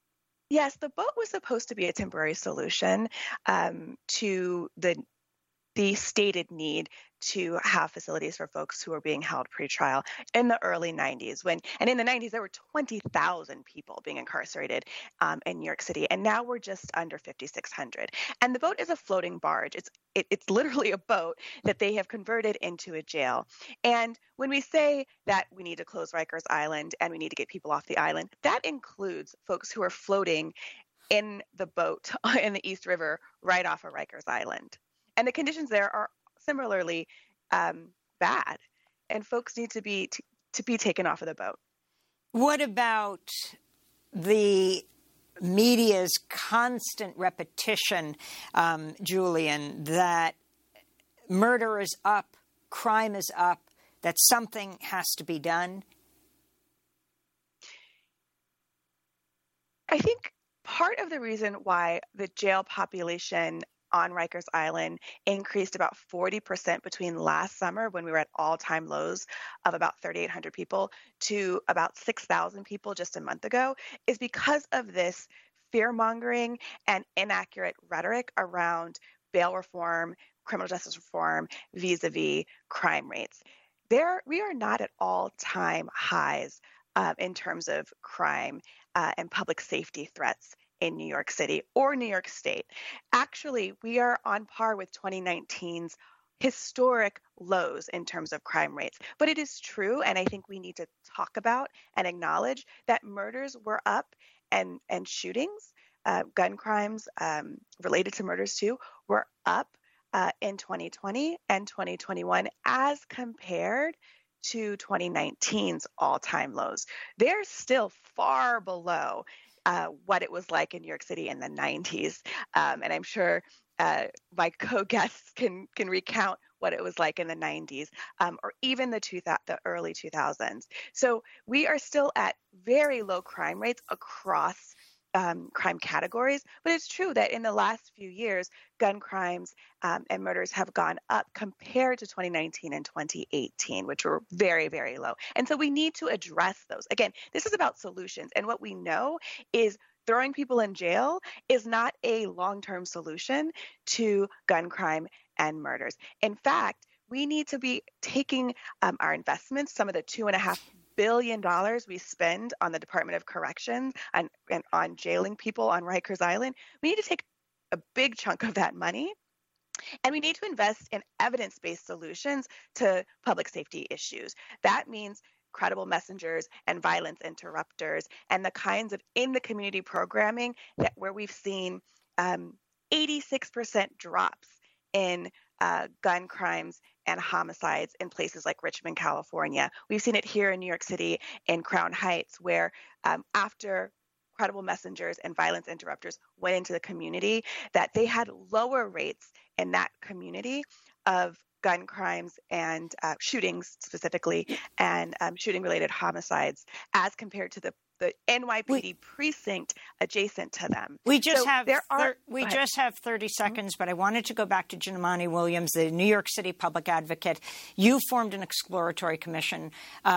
Yes, The Boat was supposed to be a temporary solution to the the stated need to have facilities for folks who are being held pretrial in the early 90s. And in the 90s, there were 20,000 people being incarcerated in New York City, and now we're just under 5,600. And the boat is a floating barge. It's literally a boat that they have converted into a jail. And when we say that we need to close Rikers Island and we need to get people off the island, that includes folks who are floating in the boat in the East River right off of Rikers Island. And the conditions there are similarly bad, and folks need to be taken off of the boat. What about the media's constant repetition, Julian, that murder is up, crime is up, that something has to be done? I think part of the reason why the jail population on Rikers Island increased about 40% between last summer, when we were at all-time lows of about 3,800 people, to about 6,000 people just a month ago, is because of this fear-mongering and inaccurate rhetoric around bail reform, criminal justice reform, vis-a-vis crime rates. We are not at all-time highs in terms of crime and public safety threats in New York City or New York State. Actually, we are on par with 2019's historic lows in terms of crime rates. But it is true, and I think we need to talk about and acknowledge that murders were up and shootings, gun crimes related to murders too, were up in 2020 and 2021 as compared to 2019's all-time lows. They're still far below what it was like in New York City in the 90s. And I'm sure my co-guests can recount what it was like in the 90s or even the early 2000s. So we are still at very low crime rates across crime categories. But it's true that in the last few years, gun crimes and murders have gone up compared to 2019 and 2018, which were very, very low. And so we need to address those. Again, this is about solutions. And what we know is throwing people in jail is not a long-term solution to gun crime and murders. In fact, we need to be taking our investments, some of the $2.5 billion we spend on the Department of Corrections and on jailing people on Rikers Island. We need to take a big chunk of that money, and we need to invest in evidence-based solutions to public safety issues. That means credible messengers and violence interrupters and the kinds of in-the-community programming where we've seen 86% drops in gun crimes and homicides in places like Richmond, California. We've seen it here in New York City in Crown Heights, where after credible messengers and violence interrupters went into the community, that they had lower rates in that community of gun crimes and shootings specifically, and shooting-related homicides as compared to the NYPD precinct adjacent to them. We just have 30 seconds, but I wanted to go back to Jumaane Williams, the New York City public advocate. You formed an exploratory committee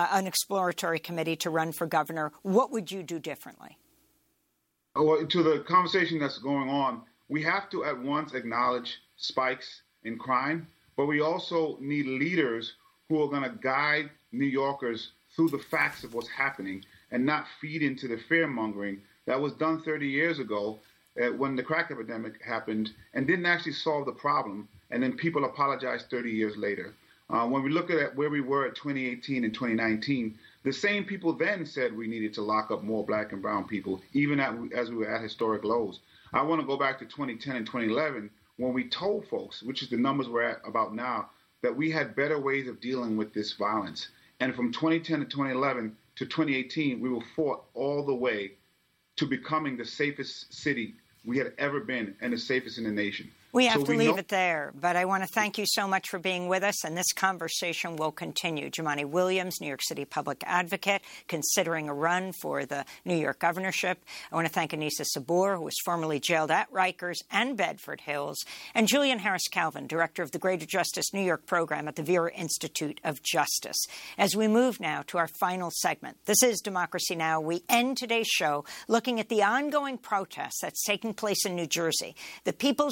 to run for governor. What would you do differently? Well, to the conversation that's going on, we have to at once acknowledge spikes in crime, but we also need leaders who are going to guide New Yorkers through the facts of what's happening and not feed into the fear-mongering that was done 30 years ago when the crack epidemic happened and didn't actually solve the problem, and then people apologized 30 years later. When we look at where we were at 2018 and 2019, the same people then said we needed to lock up more black and brown people, even as we were at historic lows. I want to go back to 2010 and 2011 when we told folks, which is the numbers we're at about now, that we had better ways of dealing with this violence. And from 2010 to 2011 to 2018, we were fought all the way to becoming the safest city we had ever been and the safest in the nation. We have to leave it there, but I want to thank you so much for being with us, and this conversation will continue. Jumaane Williams, New York City public advocate, considering a run for the New York governorship. I want to thank Anissa Sabur, who was formerly jailed at Rikers and Bedford Hills, and Julian Harris-Calvin, director of the Greater Justice New York program at the Vera Institute of Justice. As we move now to our final segment, this is Democracy Now! We end today's show looking at the ongoing protests that's taking place in New Jersey. The People's Organization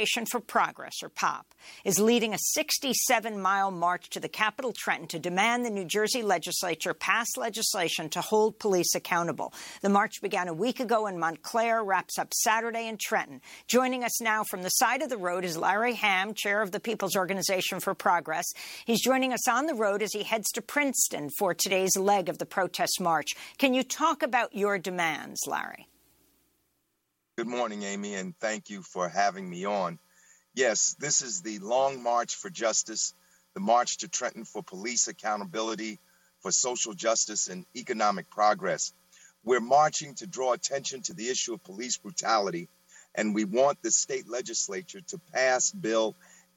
Organization for Progress, or POP, is leading a 67-mile march to the capital, Trenton, to demand the New Jersey legislature pass legislation to hold police accountable. The march began a week ago in Montclair, wraps up Saturday in Trenton. Joining us now from the side of the road is Larry Hamm, chair of the People's Organization for Progress. He's joining us on the road as he heads to Princeton for today's leg of the protest march. Can you talk about your demands, Larry? Good morning, Amy, and thank you for having me on. Yes, this is the Long March for Justice, the March to Trenton for police accountability, for social justice and economic progress. We're marching to draw attention to the issue of police brutality, and we want the state legislature to pass Bill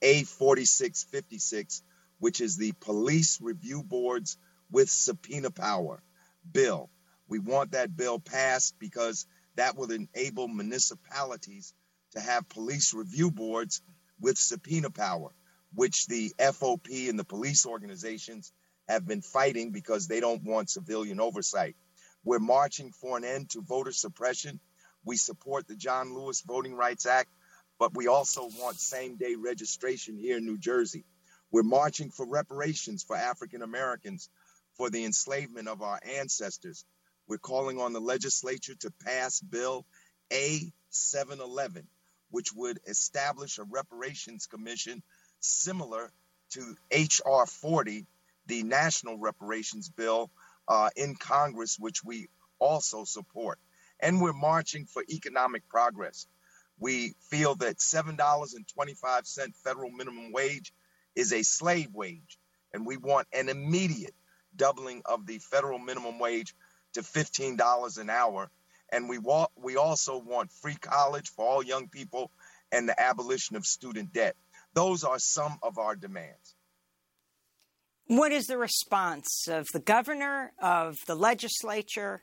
A4656, which is the Police Review Boards with Subpoena Power bill. We want that bill passed because that will enable municipalities to have police review boards with subpoena power, which the FOP and the police organizations have been fighting because they don't want civilian oversight. We're marching for an end to voter suppression. We support the John Lewis Voting Rights Act, but we also want same-day registration here in New Jersey. We're marching for reparations for African Americans for the enslavement of our ancestors. We're calling on the legislature to pass Bill A711, which would establish a reparations commission similar to H.R. 40, the national reparations bill in Congress, which we also support. And we're marching for economic progress. We feel that $7.25 federal minimum wage is a slave wage, and we want an immediate doubling of the federal minimum wage to $15 an hour. And we also want free college for all young people and the abolition of student debt. Those are some of our demands. What is the response of the governor, of the legislature?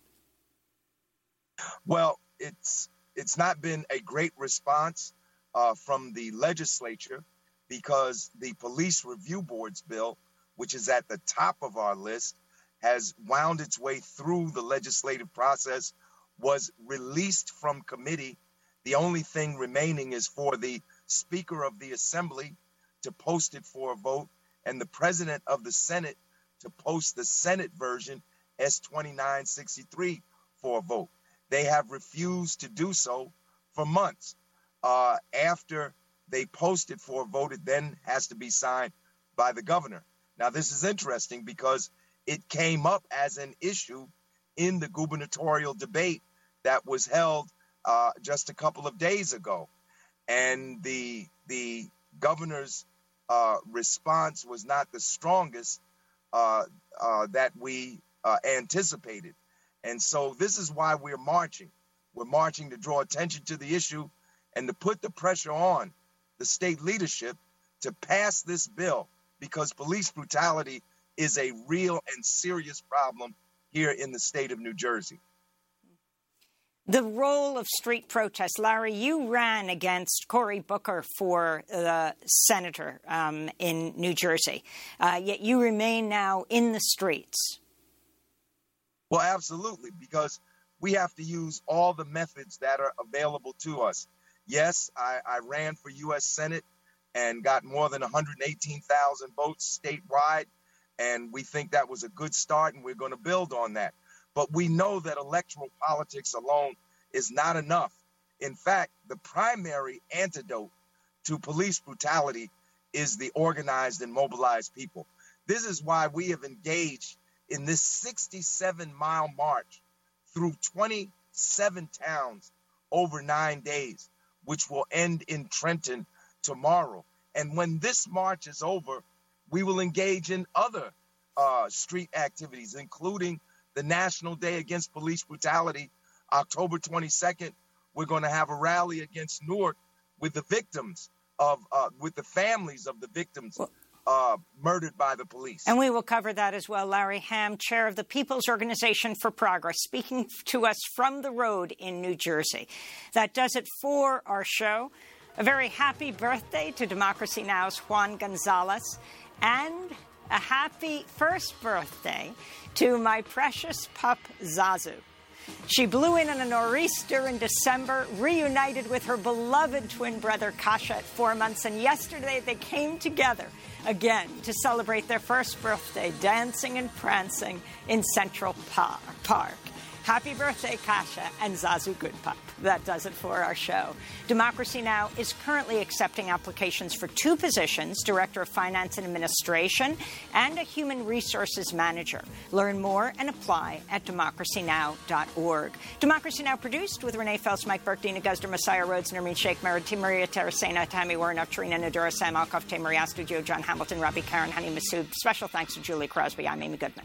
Well, it's not been a great response from the legislature because the Police Review Boards bill, which is at the top of our list, has wound its way through the legislative process, was released from committee. The only thing remaining is for the Speaker of the Assembly to post it for a vote and the President of the Senate to post the Senate version, S-2963, for a vote. They have refused to do so for months. After they post it for a vote, it then has to be signed by the governor. Now, this is interesting because it came up as an issue in the gubernatorial debate that was held just a couple of days ago. And the governor's response was not the strongest that we anticipated. And so this is why we're marching. We're marching to draw attention to the issue and to put the pressure on the state leadership to pass this bill, because police brutality is a real and serious problem here in the state of New Jersey. The role of street protests. Larry, you ran against Cory Booker for the senator in New Jersey, yet you remain now in the streets. Well, absolutely, because we have to use all the methods that are available to us. Yes, I ran for U.S. Senate and got more than 118,000 votes statewide, and we think that was a good start, and we're going to build on that. But we know that electoral politics alone is not enough. In fact, the primary antidote to police brutality is the organized and mobilized people. This is why we have engaged in this 67-mile march through 27 towns over 9 days, which will end in Trenton tomorrow. And when this march is over, we will engage in other street activities, including the National Day Against Police Brutality, October 22nd. We're going to have a rally against Newark with the victims with the families of the victims murdered by the police. And we will cover that as well. Larry Hamm, chair of the People's Organization for Progress, speaking to us from the road in New Jersey. That does it for our show. A very happy birthday to Democracy Now!'s Juan Gonzalez, and a happy first birthday to my precious pup, Zazu. She blew in on a nor'easter in December, reunited with her beloved twin brother Kasha at 4 months, and yesterday they came together again to celebrate their first birthday, dancing and prancing in Central Park. Happy birthday, Kasha and Zazu Goodpup. That does it for our show. Democracy Now! Is currently accepting applications for 2 positions, Director of Finance and Administration and a Human Resources Manager. Learn more and apply at democracynow.org. Democracy Now! Produced with Renee Feltz, Mike Burke, Dina Guzder, Messiah Rhodes, Nermeen Sheikh, Maria Terracena, Tammy Warner, Trina Nadura, Sam Alkoff, Tamar Studio, John Hamilton, Robbie Karen, Honey Masood. Special thanks to Julie Crosby. I'm Amy Goodman.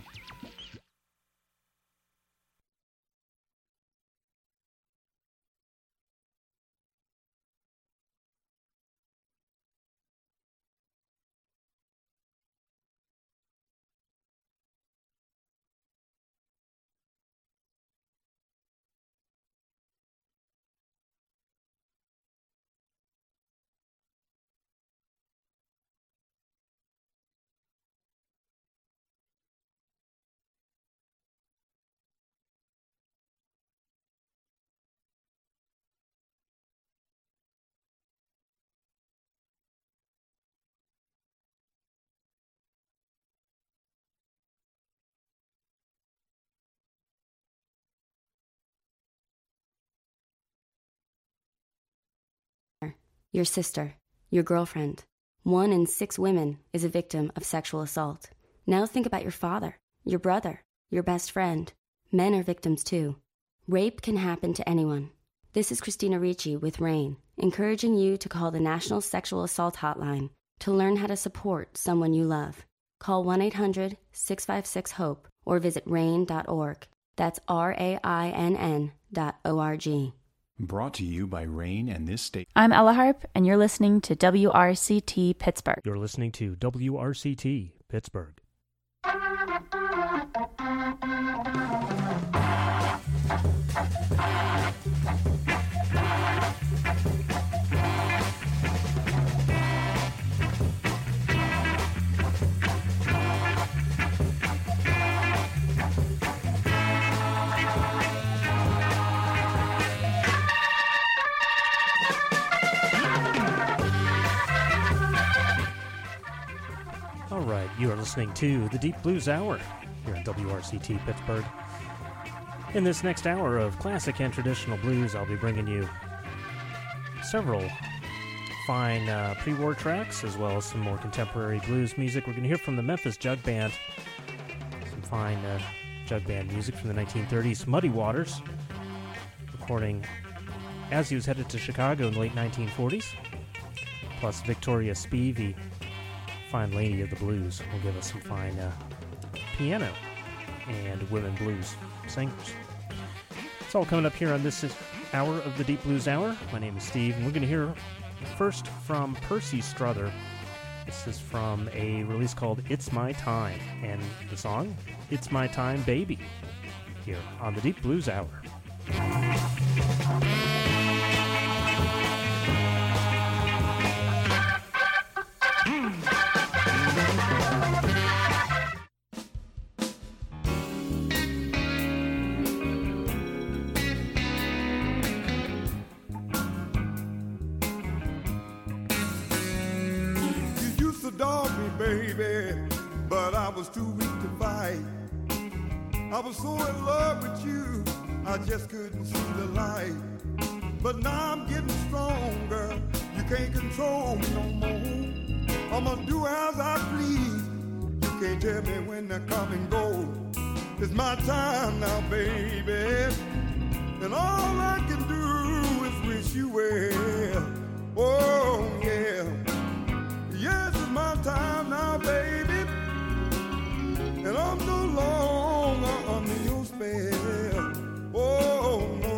Your sister, your girlfriend. 1 in 6 women is a victim of sexual assault. Now think about your father, your brother, your best friend. Men are victims too. Rape can happen to anyone. This is Christina Ricci with RAIN, encouraging you to call the National Sexual Assault Hotline to learn how to support someone you love. Call 1-800-656-HOPE or visit RAIN.org. That's RAINN.org. Brought to you by RAIN and this state. I'm Ella Harp, and you're listening to WRCT Pittsburgh. You're listening to WRCT Pittsburgh. All right, you are listening to the Deep Blues Hour here on WRCT Pittsburgh. In this next hour of classic and traditional blues, I'll be bringing you several fine pre-war tracks, as well as some more contemporary blues music. We're going to hear from the Memphis Jug Band, some fine jug band music from the 1930s. Muddy Waters, recording as he was headed to Chicago in the late 1940s, plus Victoria Spivey, fine lady of the blues, will give us some fine piano and women blues singers. It's all coming up here on this hour of the Deep Blues Hour. My name is Steve, and we're going to hear first from Percy Strother. This is from a release called It's My Time, and the song, It's My Time, Baby, here on the Deep Blues Hour. Baby, but I was too weak to fight. I was so in love with you, I just couldn't see the light. But now I'm getting stronger, you can't control me no more. I'm gonna do as I please, you can't tell me when to come and go. It's my time now, baby, and all I can do is wish you well. Oh, yeah. Yes, it's my time now, baby, and I'm no longer under your spell. Oh, no.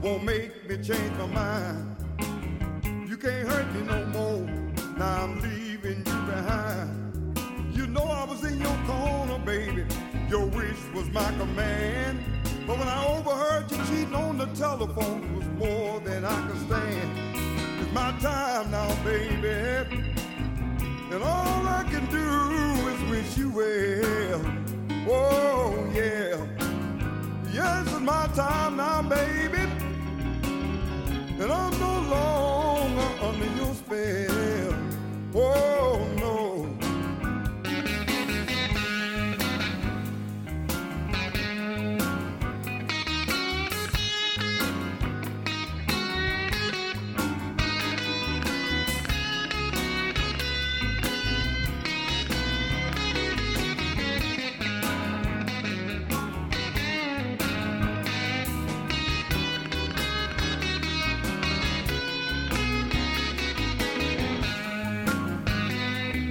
won't make me change my mind. You can't hurt me no more. Now I'm leaving you behind. You know I was in your corner, baby. Your wish was my command. But when I overheard you cheating on the telephone, it was more than I could stand. It's my time now, baby. And all I can do is wish you well. Oh, yeah. Yes, it's my time now, baby.